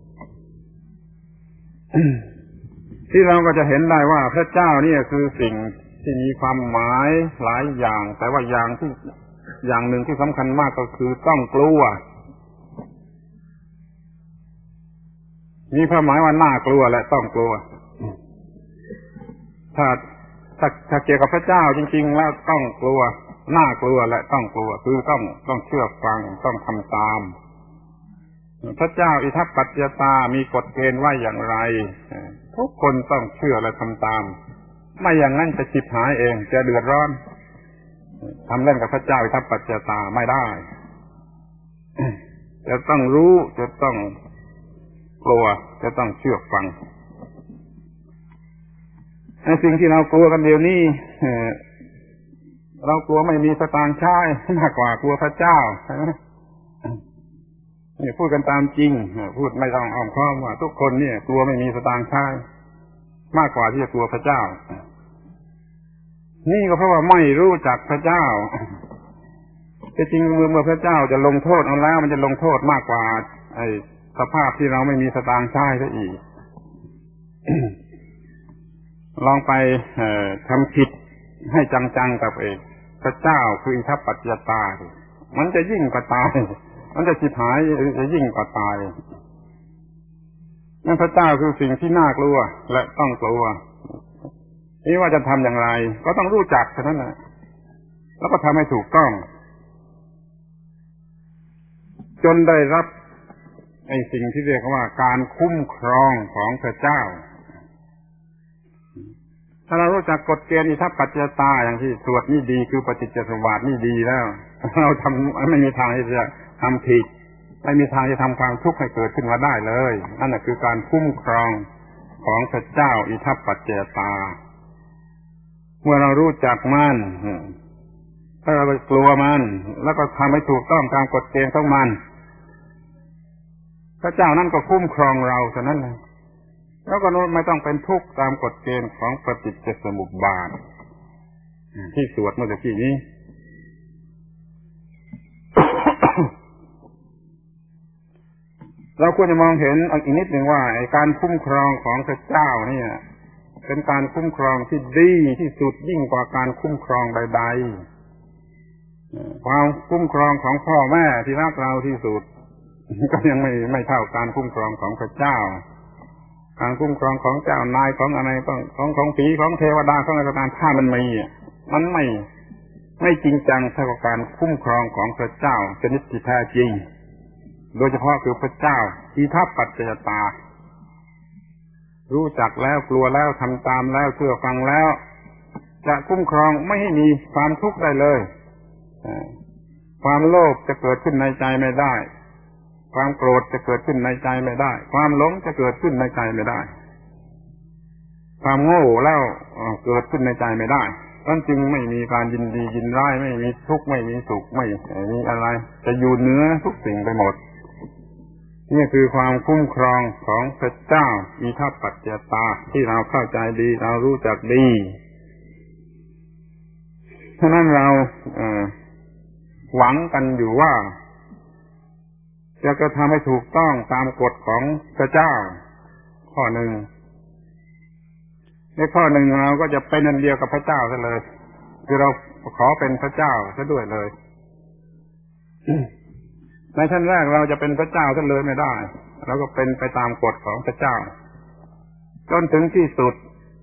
ที่เราก็จะเห็นได้ว่าพระเจ้านี่คือสิ่งที่มีความหมายหลายอย่างแต่ว่าอย่างที่อย่างหนึ่งที่สำคัญมากก็คือต้องกลัวมีความหมายว่าน่ากลัวและต้องกลัวถ้าถ้าถ้าเกี่ยวกับพระเจ้าจริงๆแล้วต้องกลัวน่ากลัวและต้องกลัวคือต้องต้องเชื่อฟังต้องทำตามพระเจ้าอิทัปปัจจตามีกฎเกณฑ์ว่าอย่างไรทุกคนต้องเชื่อและทำตามไม่อย่างนั้นจะฉิบหายเองจะเดือดร้อนทำเล่นกับพระเจ้าอิทัปปัจจตาไม่ได้จะต้องรู้จะต้องกลัวจะต้องเชื่อฟังไอ้สิ่งที่เรากลัวกันเดี๋ยวนี้เรากลัวไม่มีสตางค์ใช้มากกว่ากลัวพระเจ้านี่พูดกันตามจริงพูดไม่ต้องอ้อมค้อมว่าทุกคนเนี่ยกลัวไม่มีสตางค์ใช้มากกว่าที่จะกลัวพระเจ้านี่ก็เพราะว่าไม่รู้จักพระเจ้าแต่จริงเมื่อพระเจ้าจะลงโทษเอาแล้วมันจะลงโทษมากกว่าไอ้สภาพที่เราไม่มีสตางค์ใช้ซะอีก ลองไปทำผิดให้จังๆกับเอกพระเจ้าคืออิทัปปัจจตามันจะยิ่งกว่าตายมันจะฉิบหายจะยิ่งกว่าตายนั่นพระเจ้าคือสิ่งที่น่ากลัวและต้องกลัวนี่ว่าจะทำอย่างไรก็ต้องรู้จักเท่านั้นแหละแล้วก็ทำให้ถูกต้องจนได้รับไอ้สิ่งที่เรียกว่าการคุ้มครองของพระเจ้าถ้าเรารู้จักกฎเกณฑ์อิทัปปัจจตาอย่างที่สวดนี่ดีคือปฏิจจสมุปบาทนี่ดีแล้วเราทำไม่มีทางที่จะทำผิดไม่มีทางจะทำความทุกข์ให้เกิดขึ้นมาได้เลยนั่นแหละคือการคุ้มครองของพระเจ้าอิทัปปัจจตาเมื่อเรารู้จักมันถ้าเรากลัวมันแล้วก็ทำให้ถูกต้องตามกฎเกณฑ์ของมันพระเจ้านั่นก็คุ้มครองเราฉะนั้นเลยแล้วก็ไม่ต้องเป็นทุกข์ตามกฎเกณฑ์ของปฏิจจสมุปบาทที่สวดเมื่อกี้นี้ เราควรจะมองเห็นอีกนิดหนึ่งว่าการคุ้มครองของพระเจ้าเนี่ยเป็นการคุ้มครองที่ดีที่สุดยิ่งกว่าการคุ้มครองใดๆความคุ้มครองของพ่อแม่ที่รักเราที่สุดก็ยังไม่ไม่เท่าการคุ้มครองของพระเจ้าการคุ้มครองของเจ้านายของอะไรของของของผีของเทวดาของอะไรต่างๆถ้ามันมีมันไม่ไม่จริงจังเท่ากับการคุ้มครองของพระเจ้าชนิดที่แท้จริงโดยเฉพาะคือพระเจ้าอิทัปปัจจตารู้จักแล้วกลัวแล้วทำตามแล้วเชื่อฟังแล้วจะคุ้มครองไม่ให้มีความทุกข์ได้เลยความโลภจะเกิดขึ้นในใจไม่ได้ความโกรธจะเกิดขึ้นในใจไม่ได้ความหลงจะเกิดขึ้นในใจไม่ได้ความโง่แล้วเกิดขึ้นในใจไม่ได้นั่นจึงไม่มีการยินดียินร้ายไม่มีทุกข์ไม่มีสุขไม่มีอะไรจะอยู่เหนือทุกสิ่งไปหมดนี่คือความคุ้มครองของพระเจ้าอิทัปปัจจตาที่เราเข้าใจดีเรารู้จักดีฉะนั้นเราหวังกันอยู่ว่าจะกระทำให้ถูกต้องตามกฎของพระเจ้าข้อหนึ่งในข้อหนึ่งเราก็จะเป็นอันเดียวกับพระเจ้าซะเลยคือเราขอเป็นพระเจ้าซะด้วยเลย ในชั้นแรกเราจะเป็นพระเจ้าซะเลยไม่ได้เราก็เป็นไปตามกฎของพระเจ้าจนถึงที่สุด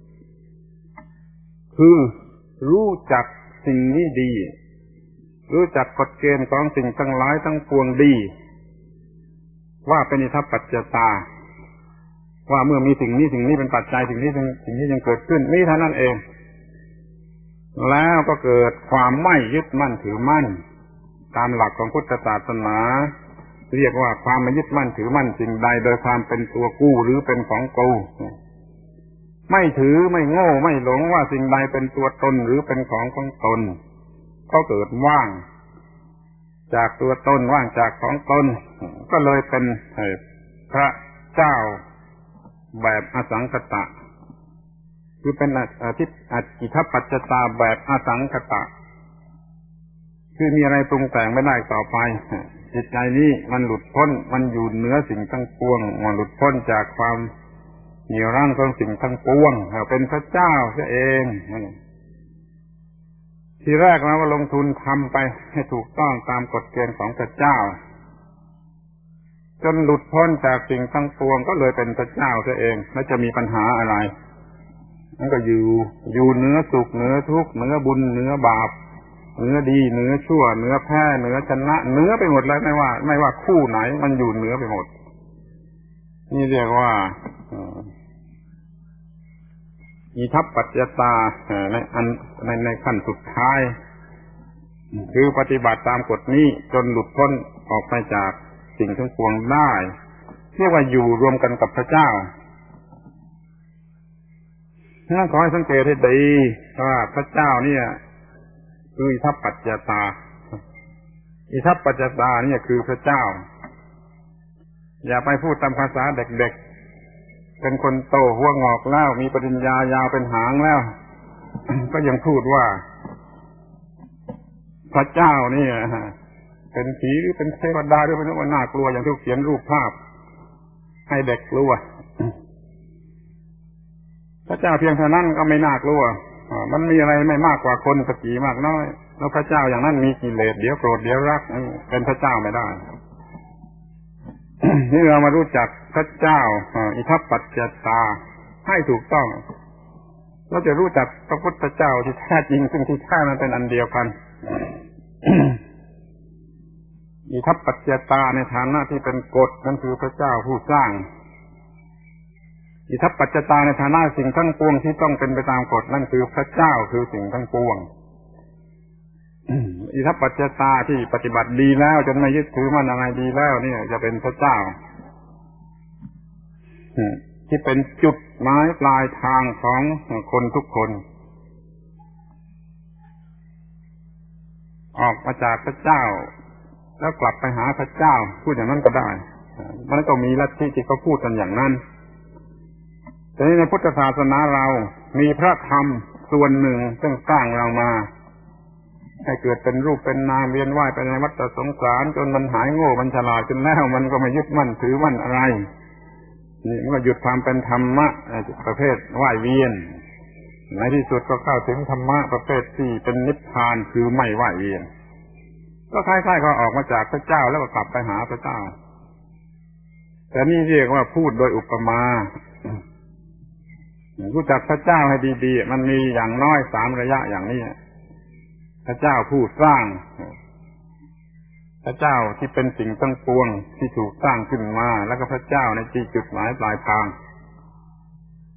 คือรู้จักสิ่งนี้ดีรู้จักกฎเกณฑ์ของสิ่งทั้งหลายทั้งปวงดีว่าเป็นอิทัปปัจจตาว่าเมื่อมีสิ่งนี้สิ่งนี้เป็นปัจจัยสิ่งนี้สิ่งนี้ยังเกิดขึ้นนี่เท่านั้นเองแล้วก็เกิดความไม่ยึดมั่นถือมั่นตามหลักของพุทธศาสนาเรียกว่าความไม่ยึดมั่นถือมั่นสิ่งใดโดยความเป็นตัวกู้หรือเป็นของกูไม่ถือไม่โง่ไม่หลงว่าสิ่งใดเป็นตัวตนหรือเป็นของของตนก็เกิดว่างจากตัวตนว่างจากของตนก็เลยเป็นพระเจ้าแบบอสังคตะคือเป็นอิทัปปัจจตาแบบอสังคตะคือมีอะไรปรุงแต่งไม่ได้ต่อไปจิตใจนี้มันหลุดพ้นมันอยู่เหนือสิ่งทั้งปวงมันหลุดพ้นจากความเหนี่ยวรั้งของสิ่งทั้งปวงเป็นพระเจ้าซะเองทีแรกเราก็ลงทุนทำไปให้ถูกต้องตามกฎเกณฑ์ของพระเจ้าจนหลุดพ้นจากสิ่งทั้งปวงก็เลยเป็นพระเจ้าซะเองแล้วจะมีปัญหาอะไรมันก็อยู่อยู่เหนือสุขเหนือทุกข์เหนือบุญเหนือบาปเหนือดีเหนือชั่วเหนือแพ้เหนือชนะเหนือไปหมดเลยไม่ว่าไม่ว่าคู่ไหนมันอยู่เหนือไปหมดนี่เรียกว่าอิทัปปัจจตาในอันในในขั้นสุดท้ายคือปฏิบัติตามกฎนี้จนหลุดพ้นออกไปจากสิ่งทั้งปวงได้เรียกว่าอยู่รวมกันกับพระเจ้านั่นขอให้สังเกตให้ดีว่าพระเจ้าเนี่ยคืออิทัปปัจจตาอิทัปปัจจตาเนี่ยคือพระเจ้าอย่าไปพูดตามภาษาเด็กๆเป็นคนโตหัวงอกแล้วมีปริญญายาวเป็นหางแล้ว ก็ยังพูดว่าพระเจ้านี่เป็นผีหรือเป็นเทวดาหรือเป็นว่าน่ากลัวอย่างที่เขียนรูปภาพให้เด็กกลัวพระเจ้าเพียงเท่านั้นก็ไม่น่ากลัวมันมีอะไรไม่มากกว่าคนสักกี่มากน้อยแล้วพระเจ้าอย่างนั้นมีกิเลสเดี๋ยวโกรธเดี๋ยวรักเป็นพระเจ้าไม่ได้ นี่เรามารู้จักพระเจ้าอิทัปปัจจตาให้ถูกต้องเราจะรู้จักพระพุทธเจ้าที่แท้จริงซึ่งที่แท้มันเป็นอันเดียวกัน อิทัปปัจจตาในฐานะที่เป็นกฎนั่นคือพระเจ้าผู้สร้างอิทัปปัจจตาในฐานะสิ่งทั้งปวงที่ต้องเป็นไปตามกฎนั่นคือพระเจ้าคือสิ่งทั้งปวง อิทัปปัจจตาที่ปฏิบัติดีแล้วจนไม่ยึดถือมันอะไรดีแล้วเนี่ยจะเป็นพระเจ้าที่เป็นจุดหมายปลายทางของคนทุกคนออกมาจากพระเจ้าแล้วกลับไปหาพระเจ้าพูดอย่างนั้นก็ได้มันก็มีลัทธิที่เขาพูดกันอย่างนั้นแต่ในพุทธศาสนาเรามีพระธรรมส่วนหนึ่งซึ่งสร้างเรามาให้เกิดเป็นรูปเป็นนามเวียนว่ายไปในวัฏสงสารจนมันหายโง่มันฉลาดจนแล้วมันก็ไม่ยึดมั่นถือมั่นอะไรนี่มันก็หยุดความเป็นธรรมะประเภทว่ายเวียนในที่สุดก็เข้าถึงธรรมะประเภทที่เป็นนิพพานคือไม่ว่ายเวียนก็คล้ายๆก็ออกมาจากพระเจ้าแล้วก็กลับไปหาพระเจ้าแต่นี่เรียกว่าพูดโดยอุปมารู้จักพระเจ้าให้ดีๆมันมีอย่างน้อยสามระยะอย่างนี้พระเจ้าผู้สร้างพระเจ้าที่เป็นสิ่งทั้งปวงที่ถูกสร้างขึ้นมาแล้วก็พระเจ้าในที่จุดหมายปลายทาง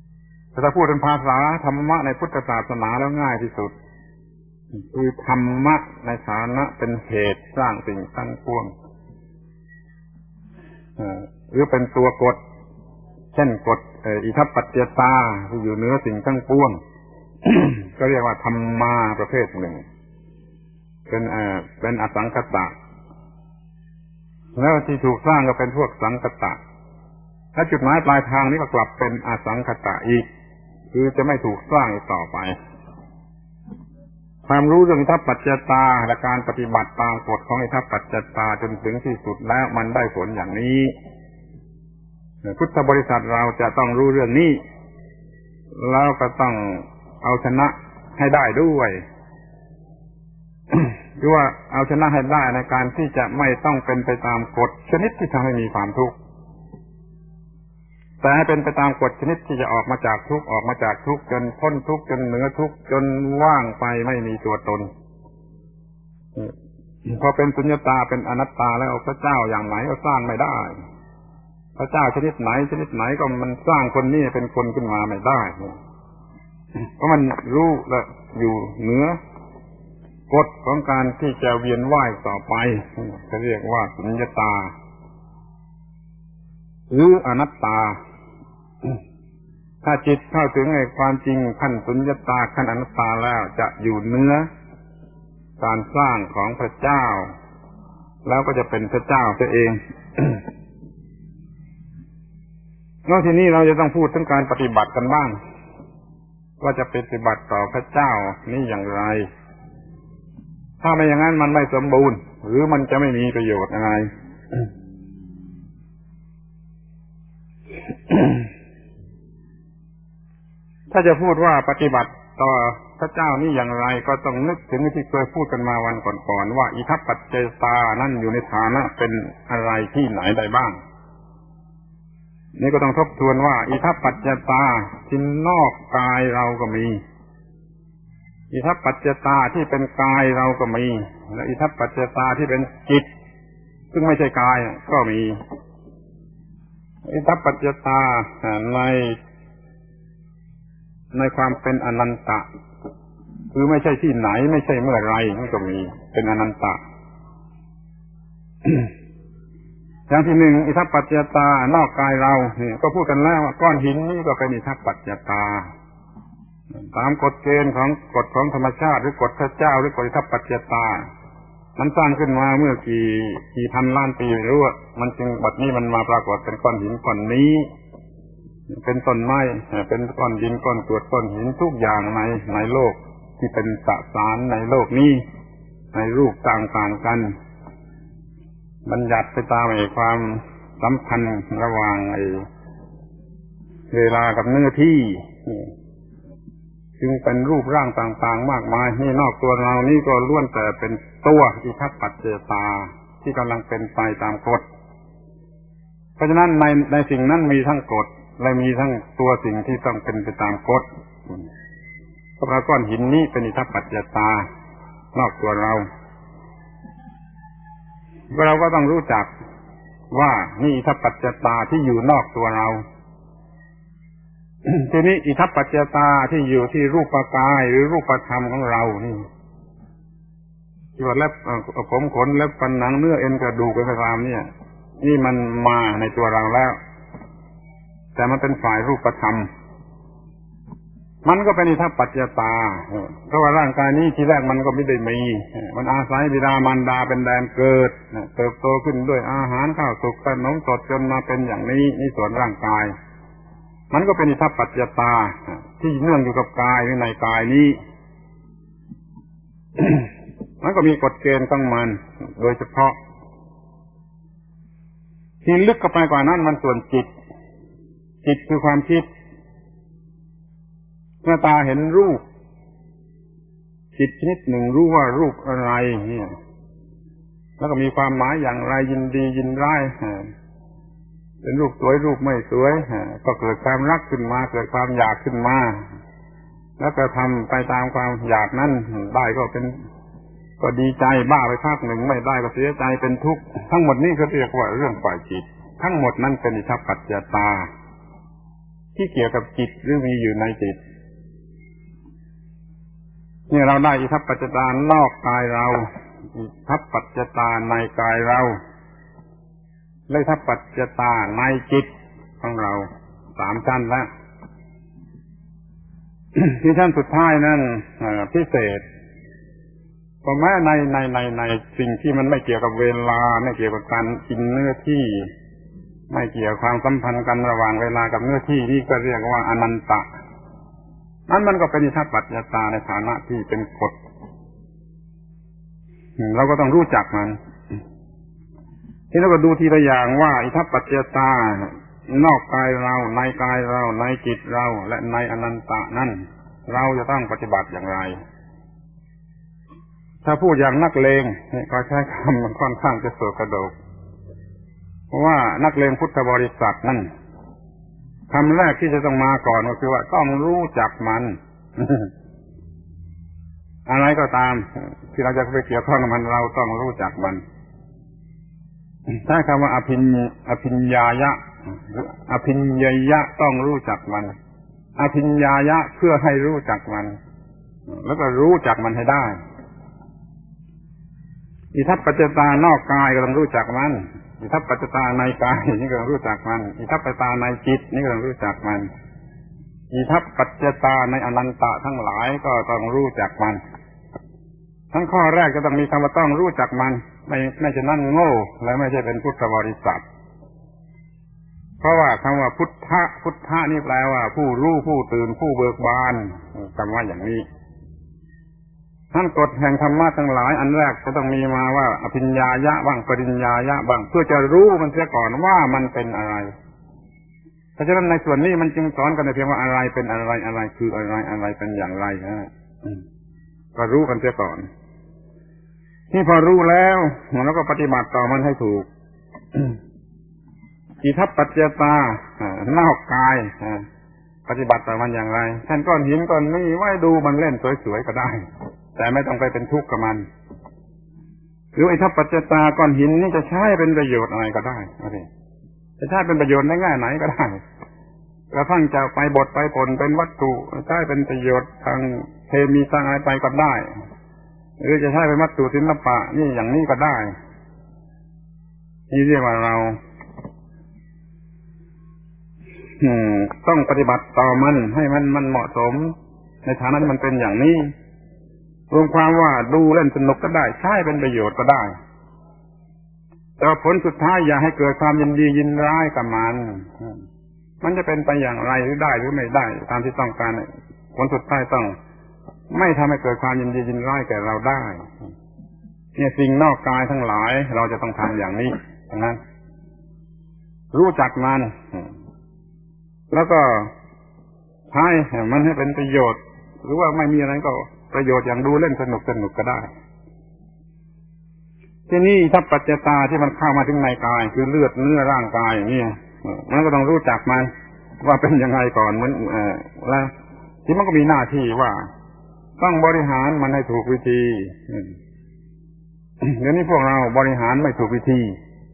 แต่ถ้าพูดเป็นภาษาธรรมะในพุทธศาสนาแล้วง่ายที่สุดคือธรรมะในฐานะเป็นเหตุสร้างสิ่งทั้งปวงหรือเป็นตัวกฎเช่นกฎอิทัปปัจจตาที่อยู่เหนือสิ่งทั้งปวง ก็เรียกว่าธรรมาประเภทหนึ่งเป็นเอ่อเป็นอสังคตะแล้วที่ถูกสร้างก็เป็นพวกสังคตะและจุดหมายปลายทางนี้ก็กลับเป็นอสังคตะอีกคือจะไม่ถูกสร้างอีกต่อไปความรู้เรื่องอิทัปปัจจตาและการปฏิบัติตามกฎของอิทัปปัจจตาจนถึงที่สุดแล้วมันได้ผลอย่างนี้พุทธบริษัทเราจะต้องรู้เรื่องนี้แล้วก็ต้องเอาชนะให้ได้ด้วยหรือว่าเอาชนะให้ได้ในการที่จะไม่ต้องเป็นไปตามกฎชนิดที่ทำให้มีความทุกข์แต่ให้เป็นไปตามกฎชนิดที่จะออกมาจากทุกข์ออกมาจากทุกข์จนพ้นทุกข์จนเหนือทุกข์จนว่างไปไม่มีตัวตนพอเป็นสุญญตาเป็นอนัตตาแล้วพระเจ้าอย่างไหนก็สร้างไม่ได้พระเจ้าชนิดไหนชนิดไหนก็มันสร้างคนนี้เป็นคนขึ้นมาไม่ได้เพราะมันรู้และอยู่เหนือกฎของการที่จะเวียนว่ายต่อไปจะเรียกว่าสุญญตาหรืออนัตตาถ้าจิตเข้าถึงไอ้ความจริงขั้นสุญญตาขั้นอนัตตาแล้วจะอยู่เหนือการสร้างของพระเจ้าแล้วก็จะเป็นพระเจ้าตัวเอง นอกจากนี้เราจะต้องพูดถึงการปฏิบัติกันบ้างว่าจะปฏิบัติต่อพระเจ้านี่อย่างไรถ้าไม่อย่างนั้นมันไม่สมบูรณ์หรือมันจะไม่มีประโยชน์อะไร ถ้าจะพูดว่าปฏิบัติต่อพระเจ้านี่อย่างไรก็ต้องนึกถึงที่เคยพูดกันมาวันก่อนๆว่าอิทัปปัจจตานั่นอยู่ในฐานะเป็นอะไรที่ไหนใดบ้างนี่ก็ต้องทบทวนว่าอิทัปปัจจตาที่นอกกายเราก็มีอิทัปปัจจตาที่เป็นกายเราก็มีและอิทัปปัจจตาที่เป็นจิตซึ่งไม่ใช่กายก็มีอิทัปปัจจตาในในความเป็นอนันตะคือไม่ใช่ที่ไหนไม่ใช่เมื่อไรนี่ก็มีเป็นอนันตะ อย่างที่หนึ่งอิทัปปัจจตานอกกายเราเนี่ยก็พูดกันแล้วว่าก้อนหินนี่ก็เป็นอิทัปปัจจตาตามกฎเกณฑ์ของกฎของธรรมชาติหรือกฎพระเจ้าหรือกฎอิทัปปัจจตามันสร้างขึ้นมาเมื่อกี่กี่พันล้านปีไม่รู้ว่ามันจึงบัดนี้มันมาปรากฏเป็นก้อนหินก้อนนี้เป็นต้นไม้เป็นก้อนดินก้อนกรวดก้อนหินทุกอย่างในในโลกที่เป็นสสารในโลกนี้ในรูปต่างๆกันบัญญัติไปตามไอ้ความสัมพันธ์ระหว่างไอ้เวลากับเนื้อที่จึงเป็นรูปร่างต่างๆมากมายนี่นอกตัวเรานี่ก็ล้วนแต่เป็นตัวอิทัปปัจจตาที่กำลังเป็นไปตามกฎเพราะฉะนั้นในในสิ่งนั้นมีทั้งกฎและมีทั้งตัวสิ่งที่ต้องเป็นไปตามกฎเพราะก้อนหินนี้เป็นอิทัปปัจจตานอกตัวเราเราก็ต้องรู้จักว่านี่อิทัปปัจจตาที่อยู่นอกตัวเรา ทีนี้อิทัปปัจจตาที่อยู่ที่รูปกายหรือรูปธรรมของเรานี่ที่ว่าเล็บผมขนเล็บฟันหนังเนื้อเอ็นกระดูกอะไรตามเนี่ยนี่มันมาในตัวเราแล้วแต่มันเป็นฝ่ายรูปธรรมมันก็เป็นอิทัปปัจจตาเพราะว่าร่างกายนี้ทีแรกมันก็ไม่ได้มีมันอาศัยบิดามารดาเป็นแดนเกิดเติบโตขึ้นด้วยอาหารข้าวสุกขนมสดจนมาเป็นอย่างนี้นี่ส่วนร่างกายมันก็เป็นอิทัปปัจจตาที่เนื่องอยู่กับกายหรือในกายนี้ มันก็มีกฎเกณฑ์ของมันโดยเฉพาะที่ลึกเข้าไปกว่านั้นมันส่วนจิตจิตคือความคิดเมื่อตาเห็นรูปจิตชนิดหนึ่งรู้ว่ารูปอะไรเนี่ยแล้วก็มีความหมายอย่างไรยินดียินร้ายเป็นรูปสวยรูปไม่สวยก็เกิดความรักขึ้นมาเกิดความอยากขึ้นมาแล้วก็ทำไปตามความอยากนั้นได้ก็เป็นก็ดีใจบ้าไปพักหนึ่งไม่ได้ก็เสียใจเป็นทุกข์ทั้งหมดนี้ก็เรียกว่าเรื่องฝ่ายจิตทั้งหมดนั้นเป็นอิทัปปัจจตาที่เกี่ยวกับจิตหรือมีอยู่ในจิตนี่เราได้อิทัปปัจจตานอกกายเราอิทัปปัจจตาในกายเราและอิทัปปัจจตาในจิตของเราสามชั้นแล้ว ที่ชั้นสุดท้ายนั่นพิเศษก็แม้ในในในในสิ่งที่มันไม่เกี่ยวกับเวลาไม่เกี่ยวกับการกินเนื้อที่ไม่เกี่ยวความสัมพันธ์กันระหว่างเวลากับเนื้อที่นี่ก็เรียกว่าอนันตะนั้นมันก็เป็นอิทัปปัจจตาในฐานะที่เป็นกฎเราก็ต้องรู้จักมันที่เราก็ดูทีละอย่างว่าอิทัปปัจจตานอกกายเราในกายเราในจิตเราและในอนันตะนั้นเราจะต้องปฏิบัติอย่างไรถ้าพูดอย่างนักเลงก็ใช้คำมันค่อนข้างจะเสือกกระโดกเพราะว่านักเลงพุทธบริษัทนั่นคำแรกที่จะต้องมาก่อนก็คือว่าต้องรู้จักมัน อะไรก็ตามที่เราจะไปเกี่ยวข้องกับมันเราต้องรู้จักมันถ้าคำว่าอภิญอภิญญายะอภิญญยะต้องรู้จักมันอภิญญายะเพื่อให้รู้จักมันแล้วก็รู้จักมันให้ได้อิทัปปัจจตานอกกายก็ต้องรู้จักมันอิทัปปัจจตาในกายนี่ก็ต้องรู้จักมันอิทัปปัจจตาในจิตนี่ก็ต้องรู้จักมันอิทัปปัจจตาในอนันตะทั้งหลายก็ต้องรู้จักมันทั้งข้อแรกก็ต้องมีคำว่าต้องรู้จักมันไม่ไม่ใช่นั่นโง่และไม่ใช่เป็นพุทธบริษัทเพราะว่าคำว่าพุทธะพุทธะนี่แปลว่าผู้รู้ผู้ตื่นผู้เบิกบานคำว่าอย่างนี้ท่านกฎแห่งธรรมะทั้งหลายอันแรกจะต้องมีมาว่าอภิญญายะบ้างปริญญายะบ้างเพื่อจะรู้มันเสียก่อนว่ามันเป็นอะไรเพราะฉะนั้นในส่วนนี้มันจึงสอนกันเพียงว่าอะไรเป็นอะไรอะไรคืออะไรอะไรเป็นอย่างไรนะก็รู้กันเสียก่อนนี่พอรู้แล้วเราก็ปฏิบัติต่อมันให้ถูก อิทัปปัจจตานอกกายปฏิบัติต่อมันอย่างไรเช่นก้อนหินก้อนนี้ไว้ดูมันเล่นสวยๆก็ได้แต่ไม่ต้องไปเป็นทุกข์กับมันหรืออิทัปปัจจตาก้อนหินนี่จะใช้เป็นประโยชน์อะไรก็ได้จะใช้เป็นประโยชน์ในแง่ไหนก็ได้กระทั่งจะไปบดไปผลเป็นวัตถุใช้เป็นประโยชน์ทางเคมีทางอะไรไปก็ได้หรือจะใช้เป็นวัตถุศิลปะนี่อย่างนี้ก็ได้นี่เรียกว่าเราต้องปฏิบัติต่อมันให้มันมันเหมาะสมในฐานะที่มันเป็นอย่างนี้รวมความว่าดูเล่นสนุกก็ได้ใช้เป็นประโยชน์ก็ได้แต่ผลสุดท้ายอย่าให้เกิดความยินดียินร้ายกับมันมันจะเป็นไปอย่างไรหรือได้หรือไม่ได้ตามที่ต้องการผลสุดท้ายต้องไม่ทำให้เกิดความยินดียินร้ายแก่เราได้เนี่ยสิ่งนอกกายทั้งหลายเราจะต้องทำอย่างนี้ฉะนั้นรู้จักมันแล้วก็ใช้มันให้เป็นประโยชน์หรือว่าไม่มีอะไรก็ประโยชน์อย่างดูเล่นสนุกสนุกก็ได้ที่นี่ถ้าปัจจตาที่มันเข้ามาถึงในกายคือเลือดเนื้อร่างกายอย่างนี้มันก็ต้องรู้จักมันว่าเป็นยังไงก่อนเหมือนเอ่อแล้วที่มันก็มีหน้าที่ว่าต้องบริหารมันให้ถูกวิธีเดี๋ยวนี้พวกเราบริหารไม่ถูกวิธี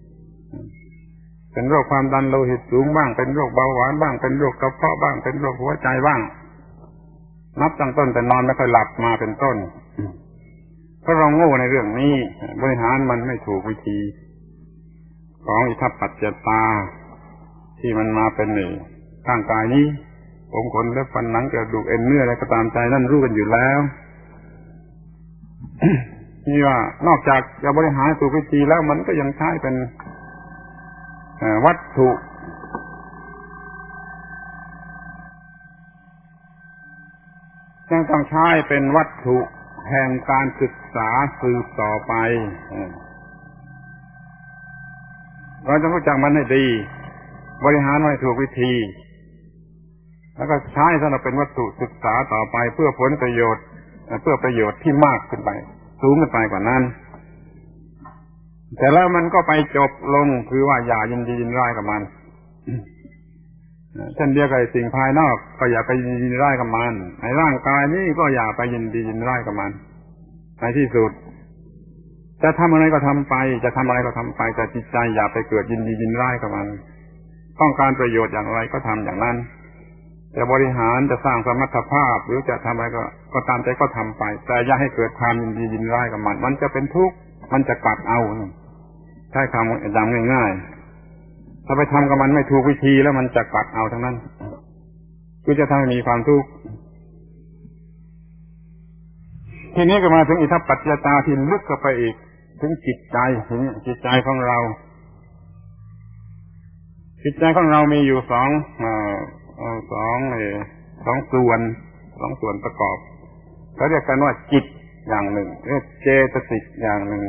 เป็นโรคความดันโลหิตสูงบ้างเป็นโรคเบาหวานบ้างเป็นโรคกระเพาะบ้างเป็นโรคหัวใจบ้างนับตั้งต้นแต่นอนไม่ค่อยหลับมาเป็นต้นเพราะเราโง่ในเรื่องนี้บริหารมันไม่ถูกวิธีของอิทัปปัจจตาที่มันมาเป็นหนึ่งร่างกายนี้ผมขนเล็บฟันหนังกระดูกเอ็นเนื้ออะไรก็ตามใจนั่นรู้กันอยู่แล้ว นี่ว่านอกจากจะบริหารถูกวิธีแล้วมันก็ยังใช้เป็นวัตถุยังต้องใช้เป็นวัตถุแห่งการศึกษาสืบต่อไปเราจะรู้จักมันให้ดีบริหารให้ถูกวิธีแล้วก็ใช้สำหรับเป็นวัตถุศึกษาต่อไปเพื่อผลประโยชน์เพื่อประโยชน์ที่มากขึ้นไปสูงขึ้นไปกว่านั้นแต่แล้วมันก็ไปจบลงคือว่าอย่ายินดียินร้ายกับมันเช่นเดียวกับสิ่งภายนอกก็อย่าไปยินดียินร้ายกับมันในร่างกายนี้ก็อย่าไปยินดียินร้ายกับมันในที่สุดจะทำอะไรก็ทำไปจะทำอะไรก็ทำไปแต่จิตใจอย่าไปเกิดยินดียินร้ายกับมันต้องการประโยชน์อย่างไรก็ทำอย่างนั้นจะบริหารจะสร้างสมรรถภาพหรือจะทำอะไรก็ก็ตามใจก็ทำไปแต่อย่าให้เกิดความยินดียินร้ายกับมันมันจะเป็นทุกข์มันจะกัดเอาใช้คำจำง่ายๆถ้าไปทำกับมันไม่ถูกวิธีแล้วมันจะกัดเอาทั้งนั้นคือจะทำให้มีความทุกข์ทีนี้ก็มาถึงอิทัปปัจจตาที่ลึกเข้าไปอีกถึงจิตใจถึงจิตใจของเราจิตใจของเรามีอยู่สองเอ่อสองเอ่อสองส่วนสองส่วนประกอบเขาเรียกกันว่าจิตอย่างหนึ่งเรียกเจตสิกอย่างหนึ่ง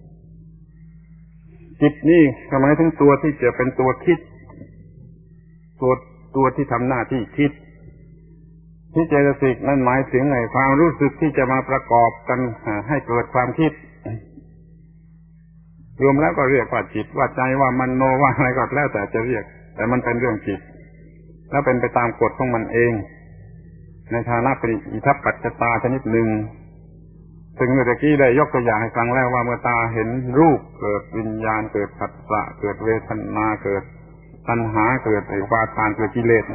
จิตนี่หมายถึงตัวที่จะเป็นตัวคิดตัวตัวที่ทำหน้าที่คิดที่เจตสิกนั่นหมายถึงไอ้ความรู้สึกที่จะมาประกอบกันให้เกิดความคิดรวมแล้วก็เรียกว่าจิตว่าใจว่ามโนว่าอะไรก็แล้วแต่จะเรียกแต่มันเป็นเรื่องจิตแล้วเป็นไปตามกฎของมันเองในฐานะเป็นอิทัปปัจจตาชนิดหนึ่งซึ่งเมื่อกี้ได้ยกตัวอย่างให้ฟังแล้วว่าเมื่อตาเห็นรูปเกิดวิญญาณเกิดผัสสะเกิดเวทนาเกิดตัณหาเกิดอุปาทานเกิดกิเลส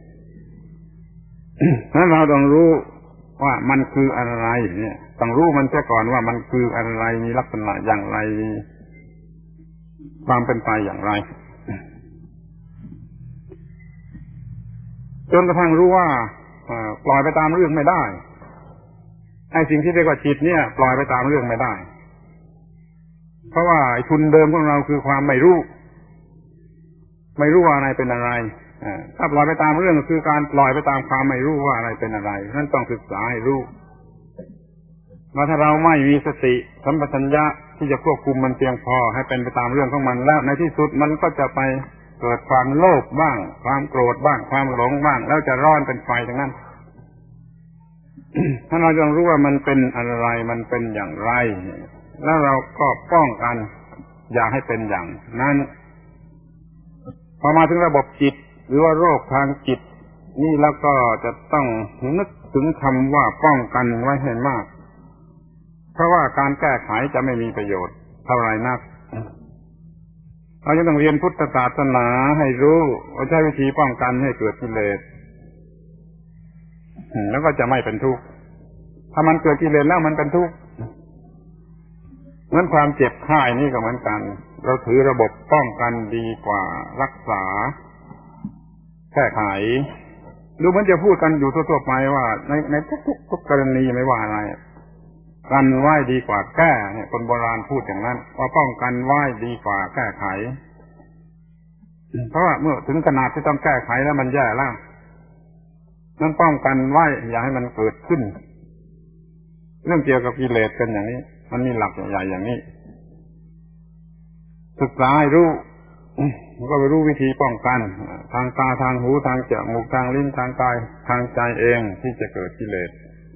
นั้นเราต้องรู้ว่ามันคืออะไรเนี่ยต้องรู้มันเสียก่อนว่ามันคืออะไรมีลักษณะอย่างไรความเป็นไปอย่างไรจนกระทั่งรู้ว่าปล่อยไปตามเรื่องไม่ได้ไอ้สิ่งที่เรียกว่าจิตเนี่ยปล่อยไปตามเรื่องไม่ได้เพราะว่าไอ้ทุนเดิมของเราคือความไม่รู้ไม่รู้ว่าอะไรเป็นอะไรถ้าปล่อยไปตามเรื่องก็คือการปล่อยไปตามความไม่รู้ว่าอะไรเป็นอะไรนั้นต้องศึกษาให้รู้ว่าถ้าเราไม่มีสติสัมปชัญญะที่จะควบคุมมันเพียงพอให้เป็นไปตามเรื่องของมันแล้วในที่สุดมันก็จะไปเกิดความโลภบ้างความโกรธบ้างความหลงบ้างแล้วจะร้อนเป็นไฟทั้งนั้น ถ้าเราต้องรู้ว่ามันเป็นอะไรมันเป็นอย่างไรแล้วเราก็ป้องกันอย่าให้เป็นอย่างนั้นพอมาถึงระบบจิตหรือว่าโรคทางจิตนี่แล้วก็จะต้องนึกถึงคำว่าป้องกันไว้ให้มากเพราะว่าการแก้ไขจะไม่มีประโยชน์เท่าไรนักเราจะต้องเรียนพุทธศาสนาให้รู้ว่าใช้วิธีป้องกันให้เกิดกิเลสแล้วก็จะไม่เป็นทุกข์ถ้ามันเกิดกิเลสแล้วมันเป็นทุกข์เหมือนความเจ็บไข้นี่ก็เหมือนกันเราถือระบบป้องกันดีกว่ารักษาแก้ไขดูเหมือนจะพูดกันอยู่ทั่วๆไปว่าในในทุกๆทุกกรณีไม่ว่าอะไรกันไว้ดีกว่าแก้เนี่ยคนโบราณพูดอย่างนั้นว่าป้องกันไว้ดีกว่าแก้ไขเพราะว่าเมื่อถึงขนาดที่ต้องแก้ไขแล้วมันแย่แล้วนั่นป้องกันไว้อย่าให้มันเกิดขึ้นเรื่องเกี่ยวกับกิเลสเป็นอย่างนี้มันมีหลักใหญ่ๆอย่างนี้ศึกษาให้รู้มันก็ไปรู้วิธีป้องกันทางตาทางหูทางจมูกทางลิ้นทางกายทางใจเองที่จะเกิดกิเลส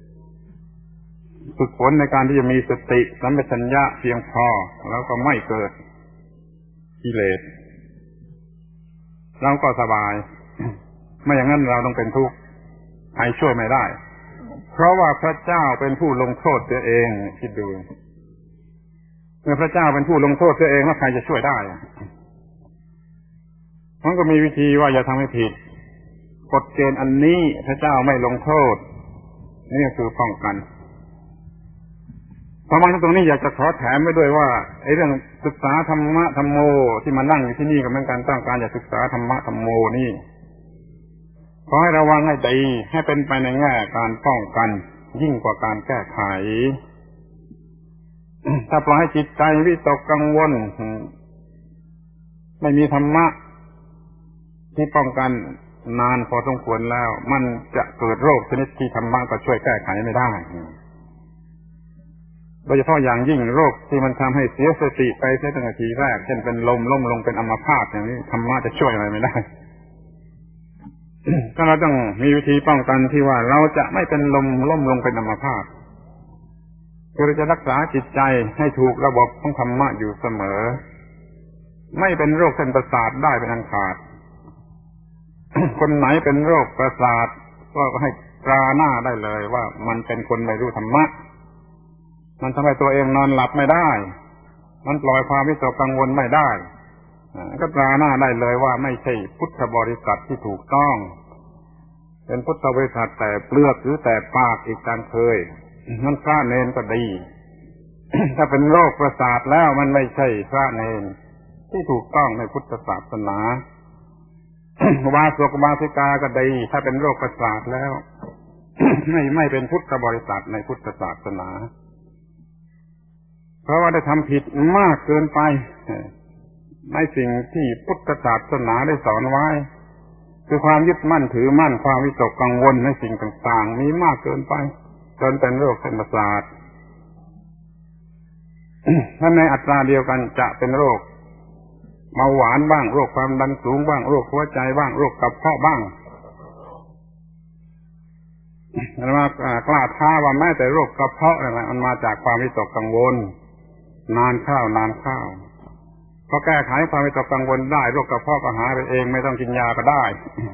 ฝึกฝนในการที่จะมีสติสัมปชัญญะเพียงพอแล้วก็ไม่เกิดกิเลสเราก็สบายไม่อย่างนั้นเราต้องเป็นทุกข์ใครช่วยไม่ได้เพราะว่าพระเจ้าเป็นผู้ลงโทษตัวเองคิดดูเมื่อพระเจ้าเป็นผู้ลงโทษตัวเองแล้วใครจะช่วยได้มันก็มีวิธีว่าอย่าทำให้ผิดกฎเกณฑ์อันนี้พระเจ้าไม่ลงโทษนี่คือป้องกันประมาณตรงนี้อยากจะขอแถมไว้ด้วยว่าไอ้เรื่องศึกษาธรรมะธรรมโมที่มานั่งอยู่ที่นี่ก็เหมือนกันต้องการอยากศึกษาธรรมะธรรมโมนี่ขอให้ระวังให้ดีให้เป็นไปในแง่การป้องกันยิ่งกว่าการแก้ไขถ้าปล่อยให้จิตใจวิตกกังวลไม่มีธรรมะที่ป้องกันนานพอสมควรแล้วมันจะเกิดโรคชนิดที่ธรรมะก็ช่วยแก้ไขไม่ได้โดยเฉพาะอย่างยิ่งโรคที่มันทำให้เสียสติไปเสียตั้งแต่ทีแรกเช่นเป็นลมล้มลงเป็นอัมพาตอย่างนี้ธรรมะจะช่วยอะไรไม่ได้ ก็เราต้องมีวิธีป้องกันที่ว่าเราจะไม่เป็นลมล้มลงเป็นอัมพาตคือเราจะรักษาจิตใจให้ถูกระบบของธรรมะอยู่เสมอไม่เป็นโรคเส้นประสาทได้เป็นอันขาด คนไหนเป็นโรคประสาทก็ให้ตราหน้าได้เลยว่ามันเป็นคนไม่รู้ธรรมะมันทำให้ตัวเองนอนหลับไม่ได้มันปล่อยความวิตกกังวลไม่ได้ก็ตราหน้าได้เลยว่าไม่ใช่พุทธบริษัทที่ถูกต้องเป็นพุทธบริษัทแต่เปลือกหรือแต่ปากอีกตามเคยมันพระเนรก็ดี ถ้าเป็นโรคประสาทแล้วมันไม่ใช่พระเนรที่ถูกต้องในพุทธศาสนา วาสกวาสิกาก็ดีถ้าเป็นโรคประสาทแล้ว ไม่ไม่เป็นพุทธบริษัทในพุทธศาสนาเพราะว่าได้ทำผิดมากเกินไปในสิ่งที่พุทธศาสนาได้สอนไว้คือความยึดมั่นถือมั่นความวิตกกังวลในสิ่งต่างๆมีมากเกินไปจนเป็นโรคเส้นประสาท ถ้าในอัตราเดียวกันจะเป็นโรคเบาหวานบ้างโรคความดันสูงบ้างโรคหัวใจบ้างโรคกระเพาะบ้างแล้วมากล้าท้าว่าแม้แต่โรคกระเพาะอะไรมันมาจากความวิตกกังวลนานเข้านานเข้าพอแก้ไขความวิตกกังวลได้โรคกระเพาะก็หายไปเองไม่ต้องกินยาก็ได้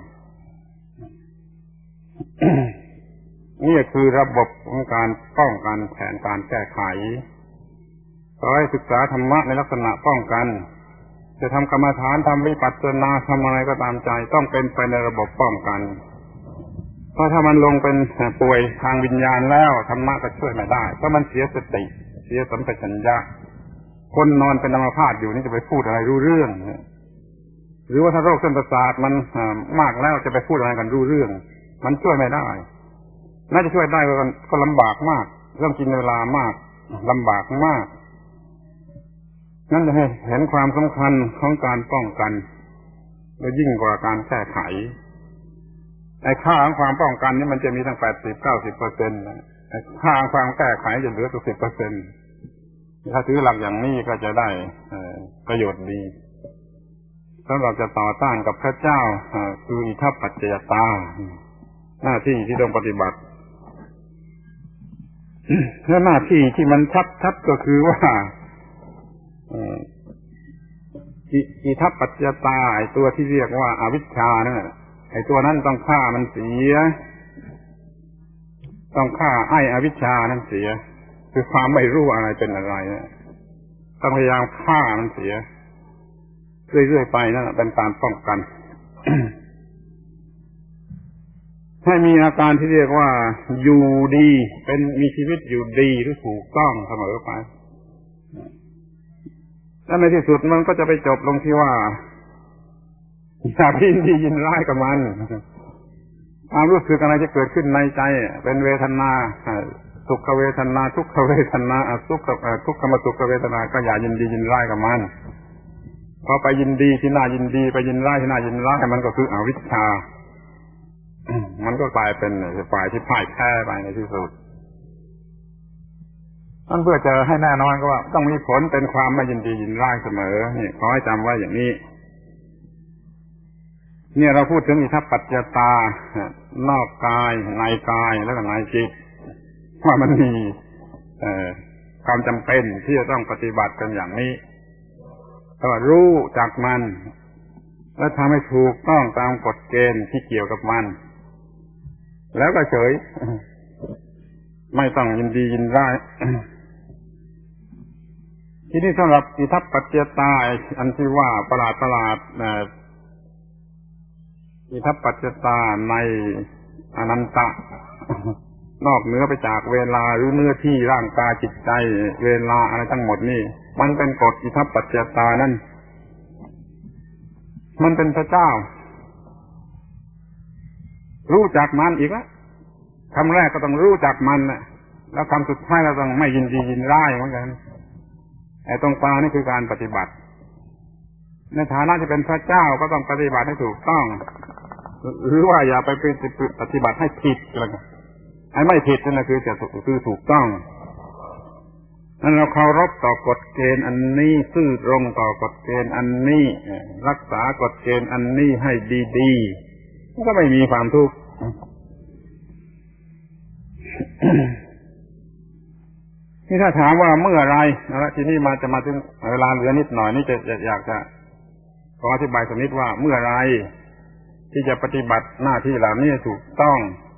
นี่คือระบบของการป้องกันแผนการแก้ไขขอให้ศึกษาธรรมะในลักษณะป้องกันจะทำกรรมฐานทำวิปัสสนาทำอะไรก็ตามใจต้องเป็นไปในระบบป้องกันเพราะถ้ามันลงเป็นป่วยทางวิญญาณแล้วธรรมะก็ช่วยไม่ได้เพราะมันเสียสติเสียสัมปชัญญะคนนอนเป็นอัมพาตอยู่นี่จะไปพูดอะไรรู้เรื่องหรือว่าถ้าโรคเส้นประสาทมันมากแล้วจะไปพูดอะไรกันรู้เรื่องมันช่วยไม่ได้น่าจะช่วยได้ก็ลำบากมากเรื่องกินเวลามากลำบากมากนั่นจะให้เห็นความสำคัญของการป้องกันและยิ่งกว่าการแก้ไขไอ้ค่าของความป้องกันนี่มันจะมีทั้ง แปดสิบ เก้าสิบเปอร์เซ็นต์ นะไอ้ค่าของความแก้ไขจะเหลือสัก สิบเปอร์เซ็นต์ ถ้าถือหลักอย่างนี้ก็จะได้ประโยชน์ดีสำหรับจะต่อต้านกับพระเจ้าคืออิทัปปัจจยตาหน้าที่ที่ต้องปฏิบัติและหน้าที่ที่มันชัดๆก็คือว่าอิทัปปัจจยตาไอ้ตัวที่เรียกว่าอวิชชานั่นไอ้ตัวนั้นต้องฆ่ามันเสียต้องฆ่าไอ้อวิชชานั้นเสียคือความไม่รู้อะไรเป็นอะไรต้องพยายามฆ่ามันเสียเรื่อยๆไปนั่นเป็นการป้องกัน ให้มีอาการที่เรียกว่าอยู่ดีเป็นมีชีวิตอยู่ดีหรือถูกต้องเสมอไปแล้วในที่สุดมันก็จะไปจบลงที่ว่าอย่ายินดียินร้ายกับมันความรู้สึกอะไรจะเกิดขึ้นในใจเป็นเวทนาสุขเวทนาทุกขเวทนาอสุขทุกขมสุขเวทนาก็อย่ายินดียินร้ายกับมันพอไปยินดีที่น่ายินดีไปยินร้ายที่น่ายินร้ายมันก็คืออวิชชามันก็กลายเป็นฝ่ายที่พ่ายแพ้ไปในที่สุดนั่นเพื่อจะให้แน่นอนก็ว่าต้องมีผลเป็นความไม่ยินดียินร้ายเสมอนี่ขอให้จำไว้อย่างนี้เนี่ยเราพูดถึงอิทัปปัจจยตานอกกายในกายแล้วก็ในจิตว่ามันมีความจำเป็นที่จะต้องปฏิบัติกันอย่างนี้แต่ว่ารู้จักมันและทำให้ถูกต้องตามกฎเกณฑ์ที่เกี่ยวกับมันแล้วก็เฉยไม่ต้องยินดียินร้ายที่นี่สำหรับอิทัปปัจจยตาอันที่ว่าประหลาดประหลาดอิทัปปัจจยตาในอนันตะนอกเหนือไปจากเวลาหรือเนื้อที่ร่างกายจิตใจเวลาอะไรทั้งหมดนี่มันเป็นกฎอิทัปปัจจยตานั่นมันเป็นพระเจ้ารู้จักมันอีกแล้วคำแรกก็ต้องรู้จักมันนะแล้วคำสุดท้ายเราต้องไม่ยินดียินร้ายเหมือนกันไอ้ตรงกลางนี่คือการปฏิบัติในฐานะที่เป็นพระเจ้าก็ต้องปฏิบัติให้ถูกต้องหรือว่าอย่าไปปฏิบัติให้ผิดอะไรกันไอ้ไม่ผิดนั่นแหละคือจะคือถูกต้องนั้นเราเคารพต่อกฎเกณฑ์อันนี้ซื่อตรงต่อกฎเกณฑ์อันนี้รักษากฎเกณฑ์อันนี้ให้ดีๆก็ไม่มีความทุกข์นี่ถ้าถามว่าเมื่อไรนะทีนี้มาจะมาถึงเวลาเหลือนิดหน่อยนี่จะอยากจะขออธิบายสักนิดว่าเมื่อไรที่จะปฏิบัติหน้าที่เหล่านี้ถูกต้อง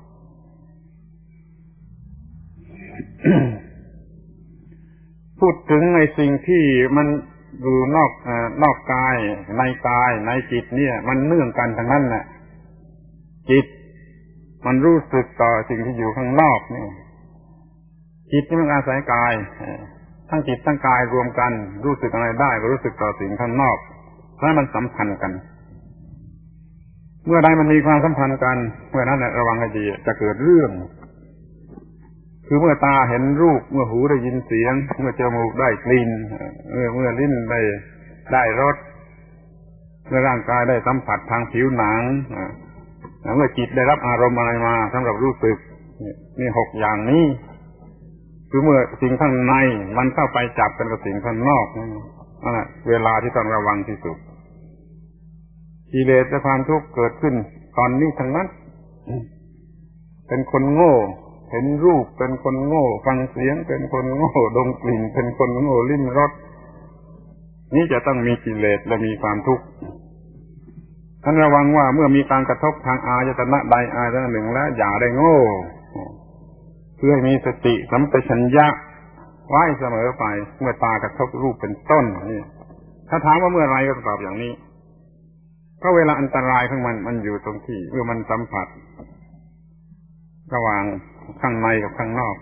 พูดถึงในสิ่งที่มันอยู่นอกเอ่อนอกกายในกายในจิตเนี่ยมันเนื่องกันทั้งนั้นแหละจิตมันรู้สึกต่อสิ่งที่อยู่ข้างนอกนี่จิตที่มันอาศัยกายทั้งจิตทั้งกายรวมกันรู้สึกอะไรได้ก็รู้สึกต่อสิ่งข้างนอกเพราะมันสัมพันธ์กันเมื่อใดมันมีความสัมพันธ์กันเมื่อนั้นระวังให้ดีจะเกิดเรื่องคือเมื่อตาเห็นรูปเมื่อหูได้ยินเสียงเมื่อจมูกได้กลิ่นเมื่อเมื่อลิ้นได้ได้รสเมื่อร่างกายได้สัมผัสทางผิวหนังเมื่อจิตได้รับอารมณ์อะไรมาสำหรับรู้สึกนี่หกอย่างนี้คือเมื่อสิ่งข้างในมันเข้าไปจับกันกับสิ่งข้างนอกนั่นแหละเวลาที่ต้องระวังที่สุดกิเลสและความทุกข์เกิดขึ้นตอนนี้ทั้งนั้นเป็นคนโง่เห็นรูปเป็นคนโง่ฟังเสียงเป็นคนโง่ดมกลิ่นเป็นคนโง่ลิ้มรสนี่จะต้องมีกิเลสและมีความทุกข์ท่านระวังว่าเมื่อมีการกระทบทางอายตนะใดอายตนะหนึ่งแล้วอย่าได้โง่เพื่อให้มีสติสัมปชัญญะไว้เสมอไปเมื่อตากระทบรูปเป็นต้นนี่ถ้าถามว่าเมื่อไรก็ตอบอย่างนี้เพราะเวลาอันตรายของมันมันอยู่ตรงที่เมื่อมันสัมผัสระหว่างข้างในกับข้างนอก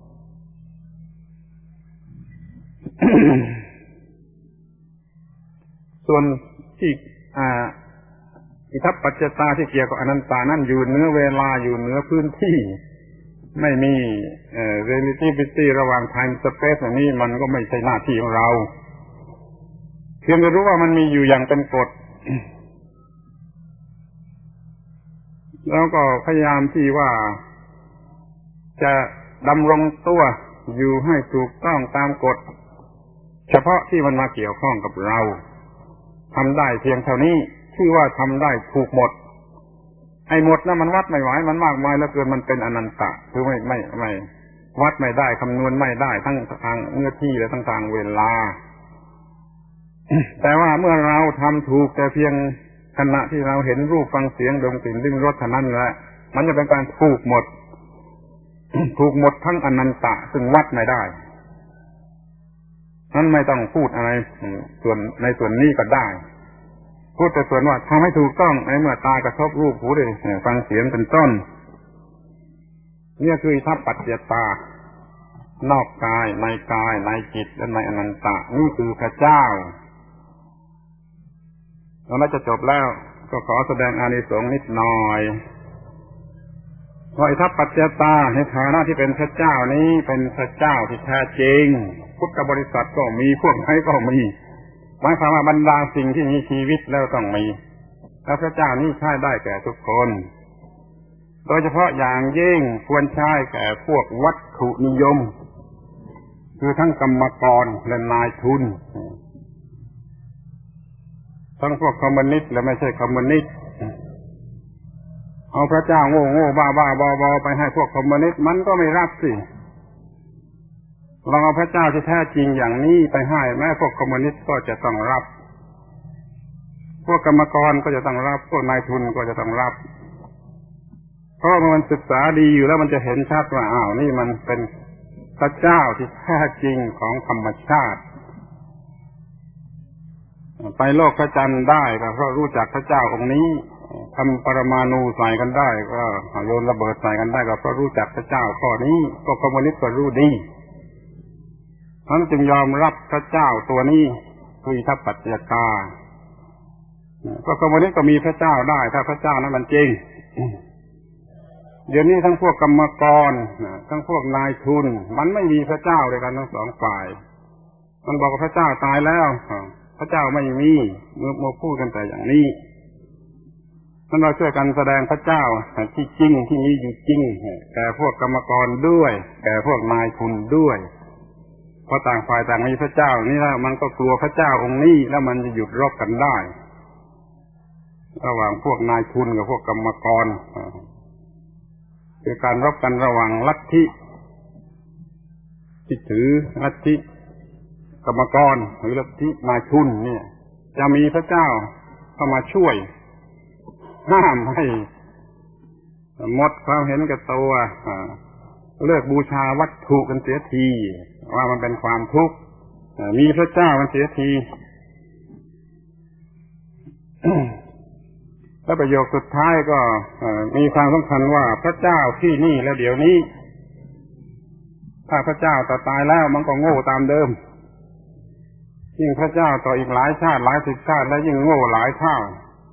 ส่วนที่อ่าอิทัปปัจจตาที่เกี่ยวกับอนันตานั่นอยู่เหนือเวลาอยู่เหนือพื้นที่ไม่มีเอ่อ relativity ระหว่าง time space อย่างนี้มันก็ไม่ใช่หน้าที่ของเราเพียงแต่รู้ว่ามันมีอยู่อย่างเป็นกฎ แล้วก็พยายามที่ว่าจะดำรงตัวอยู่ให้ถูกต้องตามกฎเฉพาะที่มันมาเกี่ยวข้องกับเราทำได้เพียงเท่านี้ชื่อว่าทำได้ถูกหมดไอ้หมดนั้นมันวัดไม่ไหวมันมากมายแล้วเกินมันเป็นอนันตะคือไม่ไม่ไม่วัดไม่ได้คำนวณไม่ได้ทั้งทางเนื้อที่และทั้งทางเวลา แต่ว่าเมื่อเราทำถูกแต่เพียงขณะที่เราเห็นรูปฟังเสียงดมกลิ่นลิ้มรสเท่านั้นแหละมันจะเป็นการถูกหมด ถูกหมดทั้งอนันตะซึ่งวัดไม่ได้นั้นไม่ต้องพูดอะไรส่วนในส่วนนี้ก็ได้พูดแต่ส่วนว่าทำให้ถูกต้องในเมื่อตากระทบรูปหูได้ฟังเสียงเป็นต้นนี่คืออิทัปปัจจตานอกกายในกายในจิตและในอนันตะนี่คือพระเจ้าเราจะจบแล้วก็ขอแสดงอานิสงส์นิดหน่อยว่าอิทัปปัจจตาในฐานะที่เป็นพระเจ้านี้เป็นพระเจ้าที่แท้จริงพุทธบริษัทก็มีพวกไหนก็มีหมายความว่าบรรดาสิ่งที่มีชีวิตแล้วต้องมีแล้วพระเจ้านี้ใช้ได้แก่ทุกคนโดยเฉพาะอย่างยิ่งควรใช้แก่พวกวัตถุนิยมคือทั้งกรรมกรและนายทุนทั้งพวกคอมมิวนิสต์และไม่ใช่คอมมิวนิสต์เอาพระเจ้าโง่โง่บ้าบ้าบอบอไปให้พวกคอมมิวนิสต์มันก็ไม่รับสิเราเอาพระเจ้าที่แท้จริงอย่างนี้ไปให้แม้พวกคอมมิวนิสต์ก็จะต้องรับพวกกรรมกรก็จะต้องรับพวกนายทุนก็จะต้องรับเพราะมันศึกษาดีอยู่แล้วมันจะเห็นชัดว่าอ้าวนี่มันเป็นพระเจ้าที่แท้จริงของธรรมชาติไปโลกพระจันทร์ได้ก็เพราะรู้จักพระเจ้าองค์นี้ทำปรมาณูใส่กันได้ก็โยนระเบิดใส่กันได้ก็เพราะรู้จักพระเจ้าข้อนี้พวกคอมมิวนิสต์ก็รู้ดีท่านจึงยอมรับพระเจ้าตัวนี้คืออิทัปปัจจตาก็คอมมิวนิสต์ก็มีพระเจ้าได้ถ้าพระเจ้านั้นมันจริงเดี๋ยวนี้ทั้งพวกกรรมกรทั้งพวกนายทุนมันไม่มีพระเจ้าเลยกันทั้งสองฝ่ายมันบอกว่าพระเจ้าตายแล้วพระเจ้าไม่มีเมื่อมาพูดกันแต่อย่างนี้นั่นเราช่วยกันแสดงพระเจ้าที่จริงที่มีอยู่จริงแก่พวกกรรมกรด้วยแก่พวกนายทุนด้วยเพราะต่างฝ่ายต่างมีพระเจ้านี่แล้วมันก็กลัวพระเจ้าองค์นี้แล้วมันจะหยุดรบกันได้ระหว่างพวกนายทุนกับพวกกรรมกรคือการรบกันระหว่างลัทธิที่ถือลัทธิกรรมกรหรือลัทธินายทุนเนี่ยจะมีพระเจ้าเข้ามาช่วยห้ามให้หมดความเห็นแก่ตัวเลิกบูชาวัตถุกันเสียทีว่ามันเป็นความทุกข์มีพระเจ้ากันเสียทีและประโยคสุดท้ายก็มีความสำคัญว่าพระเจ้าที่นี่และเดี๋ยวนี้ถ้าพระเจ้าต่อตายแล้วมันก็โง่ตามเดิมยิ่งพระเจ้าต่ออีกหลายชาติหลายสิบชาติแล้วยิ่งโง่หลายเท่า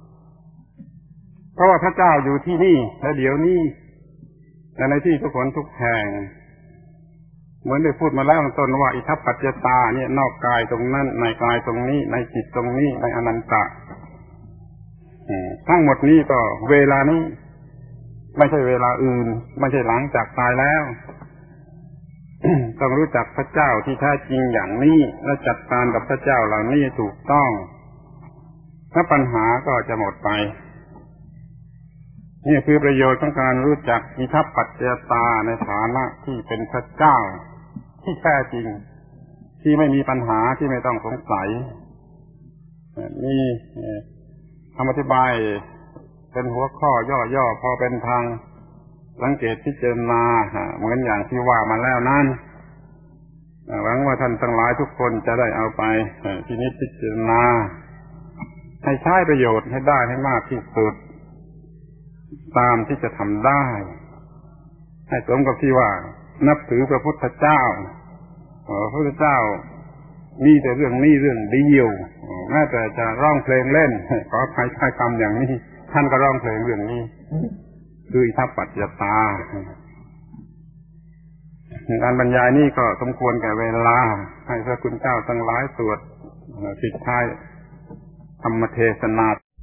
เพราะว่าพระเจ้าอยู่ที่นี่และเดี๋ยวนี้และในที่ทุกคนทุกแห่งเหมือนได้พูดมาแล้วต้นว่าอิทัปปัจจตาเนี่ยนอกกายตรงนั้นในกายตรงนี้ในจิตตรงนี้ในอนันตะทั้งหมดนี้ก็เวลานี้ไม่ใช่เวลาอื่นไม่ใช่หลังจากตายแล้ว ต้องรู้จักพระเจ้าที่แท้จริงอย่างนี้และจัดการกับพระเจ้าเหล่านี้ถูกต้องถ้าปัญหาก็จะหมดไปนี่คือประโยชน์ของการรู้จักอิทัปปัจจตาในฐานะที่เป็นพระเจ้าที่แท้จริงที่ไม่มีปัญหาที่ไม่ต้องสงสัยนี่คำอธิบายเป็นหัวข้อย่อๆพอเป็นทางสังเกตพิจารณาเหมือนอย่างที่ว่ามาแล้วนั้นหวังว่าท่านทั้งหลายทุกคนจะได้เอาไปพินิจพิจารณาให้ใช้ประโยชน์ให้ได้ให้มากที่สุดตามที่จะทำได้ให้สมกับที่ว่านับถือพระพุทธเจ้าพระพุทธเจ้ามีแต่เรื่องนี้เรื่องเดียวแม้แต่จะร้องเพลงเล่นขอใช้ใช้คำอย่างนี้ท่านก็ร้องเพลงเรื่องนี้คืออิทัปปัจจตาการบรรยายนี้ก็สมควรแก่เวลาให้พระคุณเจ้าทั้งหลายสวดปิดท้ายธรรมเทศนา